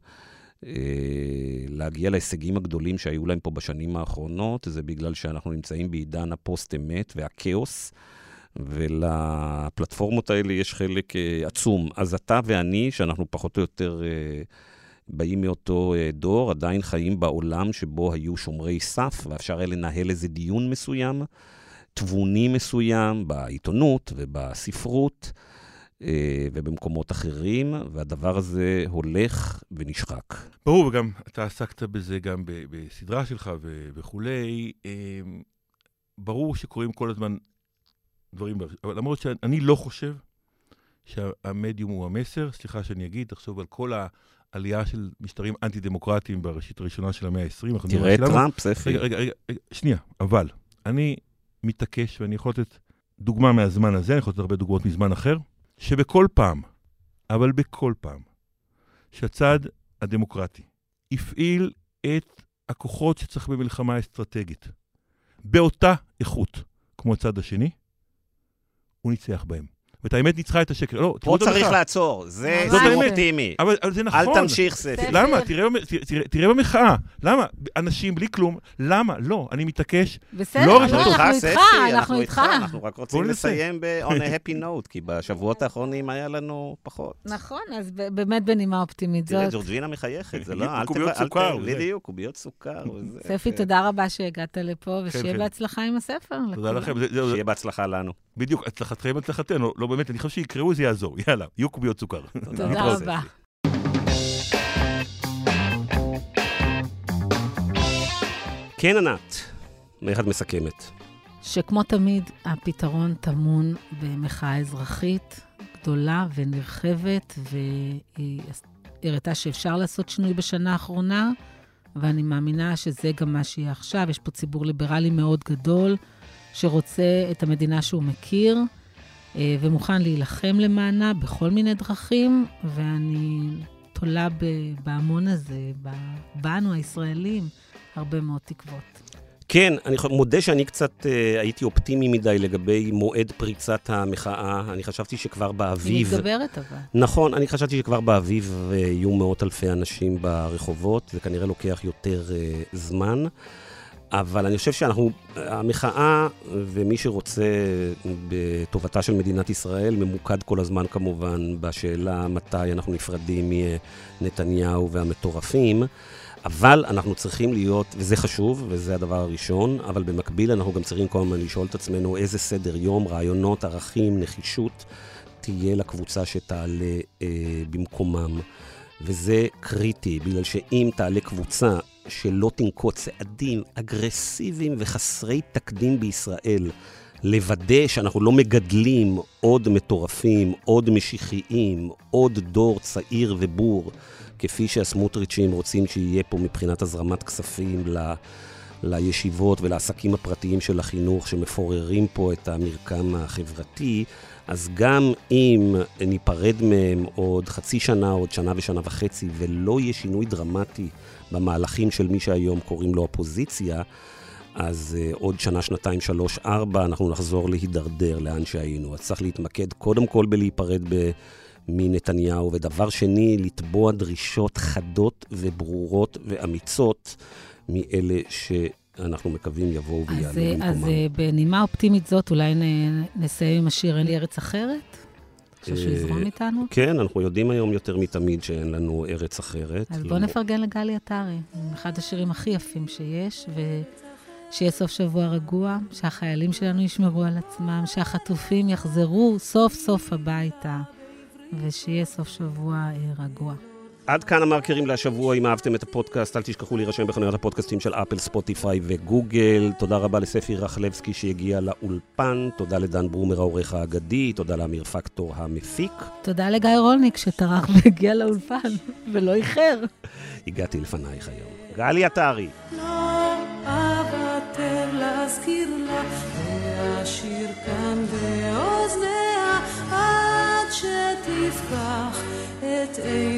[SPEAKER 2] להגיע להישגים הגדולים שהיו להם פה בשנים האחרונות, זה בגלל שאנחנו נמצאים בעידן הפוסט-אמת והכאוס, ולפלטפורמות האלה יש חלק עצום. אז אתה ואני, שאנחנו פחות או יותר באים מאותו דור, עדיין חיים בעולם שבו היו שומרי סף, ואפשר היה לנהל איזה דיון מסוים, תבוני מסוים, בעיתונות ובספרות, ובמקומות אחרים, והדבר הזה הולך ונשחק.
[SPEAKER 1] ברור, וגם אתה עסקת בזה גם בסדרה שלך וכולי. ברור שקוראים כל הזמן דברים, אבל למרות שאני לא חושב שהמדיום הוא המסר, סליחה שאני אגיד, תחשוב על כל העלייה של משטרים אנטי-דמוקרטיים בראשית הראשונה של המאה ה-20.
[SPEAKER 2] תראה טראמפ, ספי.
[SPEAKER 1] רגע, שנייה, אבל אני מתעקש, ואני יכול לתת דוגמה מהזמן הזה, אני יכול לתת הרבה דוגמאות מזמן אחר, שבכל פעם, אבל בכל פעם, שהצד הדמוקרטי הפעיל את הכוחות שצריך במלחמה אסטרטגית, באותה איכות כמו הצד השני, הוא ניצח בהם. ואת האמת ניצחה את השקר. לא,
[SPEAKER 2] פה צריך לעצור, זה אופטימי.
[SPEAKER 1] אבל זה נכון.
[SPEAKER 2] אל תמשיך ספי.
[SPEAKER 1] למה? תראה במחאה. למה? אנשים בלי כלום. למה? לא, אני מתעקש.
[SPEAKER 3] בסדר, אנחנו איתך.
[SPEAKER 2] אנחנו רק רוצים לסיים on a happy note, כי בשבועות האחרונים היה לנו פחות.
[SPEAKER 3] נכון, אז באמת בנימה אופטימית זאת.
[SPEAKER 2] תראה, ג'ורג'ינה מחייכת, זה לא...
[SPEAKER 1] קוביות סוכר.
[SPEAKER 2] בדיוק, קוביות סוכר.
[SPEAKER 3] ספי, תודה רבה שהגעת לפה, ושיהיה בהצלחה עם הספר.
[SPEAKER 1] תודה לכם.
[SPEAKER 2] שיהיה בהצלחה לנו.
[SPEAKER 1] בדיוק, הצלחתכם, הצלחתנו. לא באמת, אני חושב שיקראו, זה יעזור. יאללה, יהיו קוביות סוכר.
[SPEAKER 3] תודה רבה.
[SPEAKER 2] כן, ענת, איך את מסכמת?
[SPEAKER 3] שכמו תמיד, הפתרון טמון במחאה אזרחית גדולה ונרחבת, והיא הראתה שאפשר לעשות שינוי בשנה האחרונה, ואני מאמינה שזה גם מה שיהיה עכשיו. יש פה ציבור ליברלי מאוד גדול, שרוצה את המדינה שהוא מכיר, ומוכן להילחם למענה בכל מיני דרכים, ואני תולה בהמון הזה, בנו הישראלים, הרבה מאוד תקוות.
[SPEAKER 2] כן, אני מודה שאני קצת הייתי אופטימי מדי לגבי מועד פריצת המחאה. אני חשבתי שכבר באביב...
[SPEAKER 3] היא מתגברת אבל.
[SPEAKER 2] נכון, אני חשבתי שכבר באביב יהיו מאות אלפי אנשים ברחובות, זה כנראה לוקח יותר זמן. אבל אני חושב המחאה ומי שרוצה בטובתה של מדינת ישראל ממוקד כל הזמן כמובן בשאלה מתי אנחנו נפרדים מנתניהו והמטורפים, אבל אנחנו צריכים להיות, וזה חשוב, וזה הדבר הראשון, אבל במקביל אנחנו גם צריכים כל הזמן לשאול את עצמנו איזה סדר יום, רעיונות, ערכים, נחישות תהיה לקבוצה שתעלה במקומם. וזה קריטי, בגלל שאם תעלה קבוצה שלא תנקוט צעדים אגרסיביים וחסרי תקדים בישראל, לוודא שאנחנו לא מגדלים עוד מטורפים, עוד משיחיים, עוד דור צעיר ובור, כפי שהסמוטריצ'ים רוצים שיהיה פה מבחינת הזרמת כספים לישיבות ולעסקים הפרטיים של החינוך שמפוררים פה את המרקם החברתי, אז גם אם ניפרד מהם עוד חצי שנה, עוד שנה ושנה וחצי, ולא יהיה שינוי דרמטי במהלכים של מי שהיום קוראים לו אופוזיציה, אז עוד שנה, שנתיים, 3, 4, אנחנו נחזור להידרדר לאן שהיינו. אז צריך להתמקד קודם כל בלהיפרד מנתניהו, ודבר שני, לתבוע דרישות חדות וברורות ואמיצות מאלה שאנחנו מקווים יבואו ויעלו במקומם.
[SPEAKER 3] אז בנימה אופטימית זאת, אולי נסיים עם השיר "אין לי ארץ אחרת"? חושב שהוא יזרום איתנו?
[SPEAKER 2] כן, אנחנו יודעים היום יותר מתמיד שאין לנו ארץ אחרת.
[SPEAKER 3] אז בוא נפרגן לגלי עטרי, אחד השירים הכי יפים שיש, שיהיה סוף שבוע רגוע, שהחיילים שלנו ישמרו על עצמם, שהחטופים יחזרו סוף סוף הביתה, ושיהיה סוף שבוע רגוע.
[SPEAKER 2] עד כאן המרקרים להשבוע. אם אהבתם את הפודקאסט, אל תשכחו להירשם בחנויות הפודקאסטים של אפל, ספוטיפיי וגוגל. תודה רבה לספי רחלבסקי שהגיע לאולפן, תודה לדן ברומר העורך האגדי, תודה לאמיר פקטור המפיק.
[SPEAKER 3] תודה לגיא רולניק שטרח והגיע לאולפן ולא איחר.
[SPEAKER 2] הגעתי לפנייך היום. גלי עטרי.
[SPEAKER 5] להזכיר לה והשיר כאן באוזניה עד שתפקח את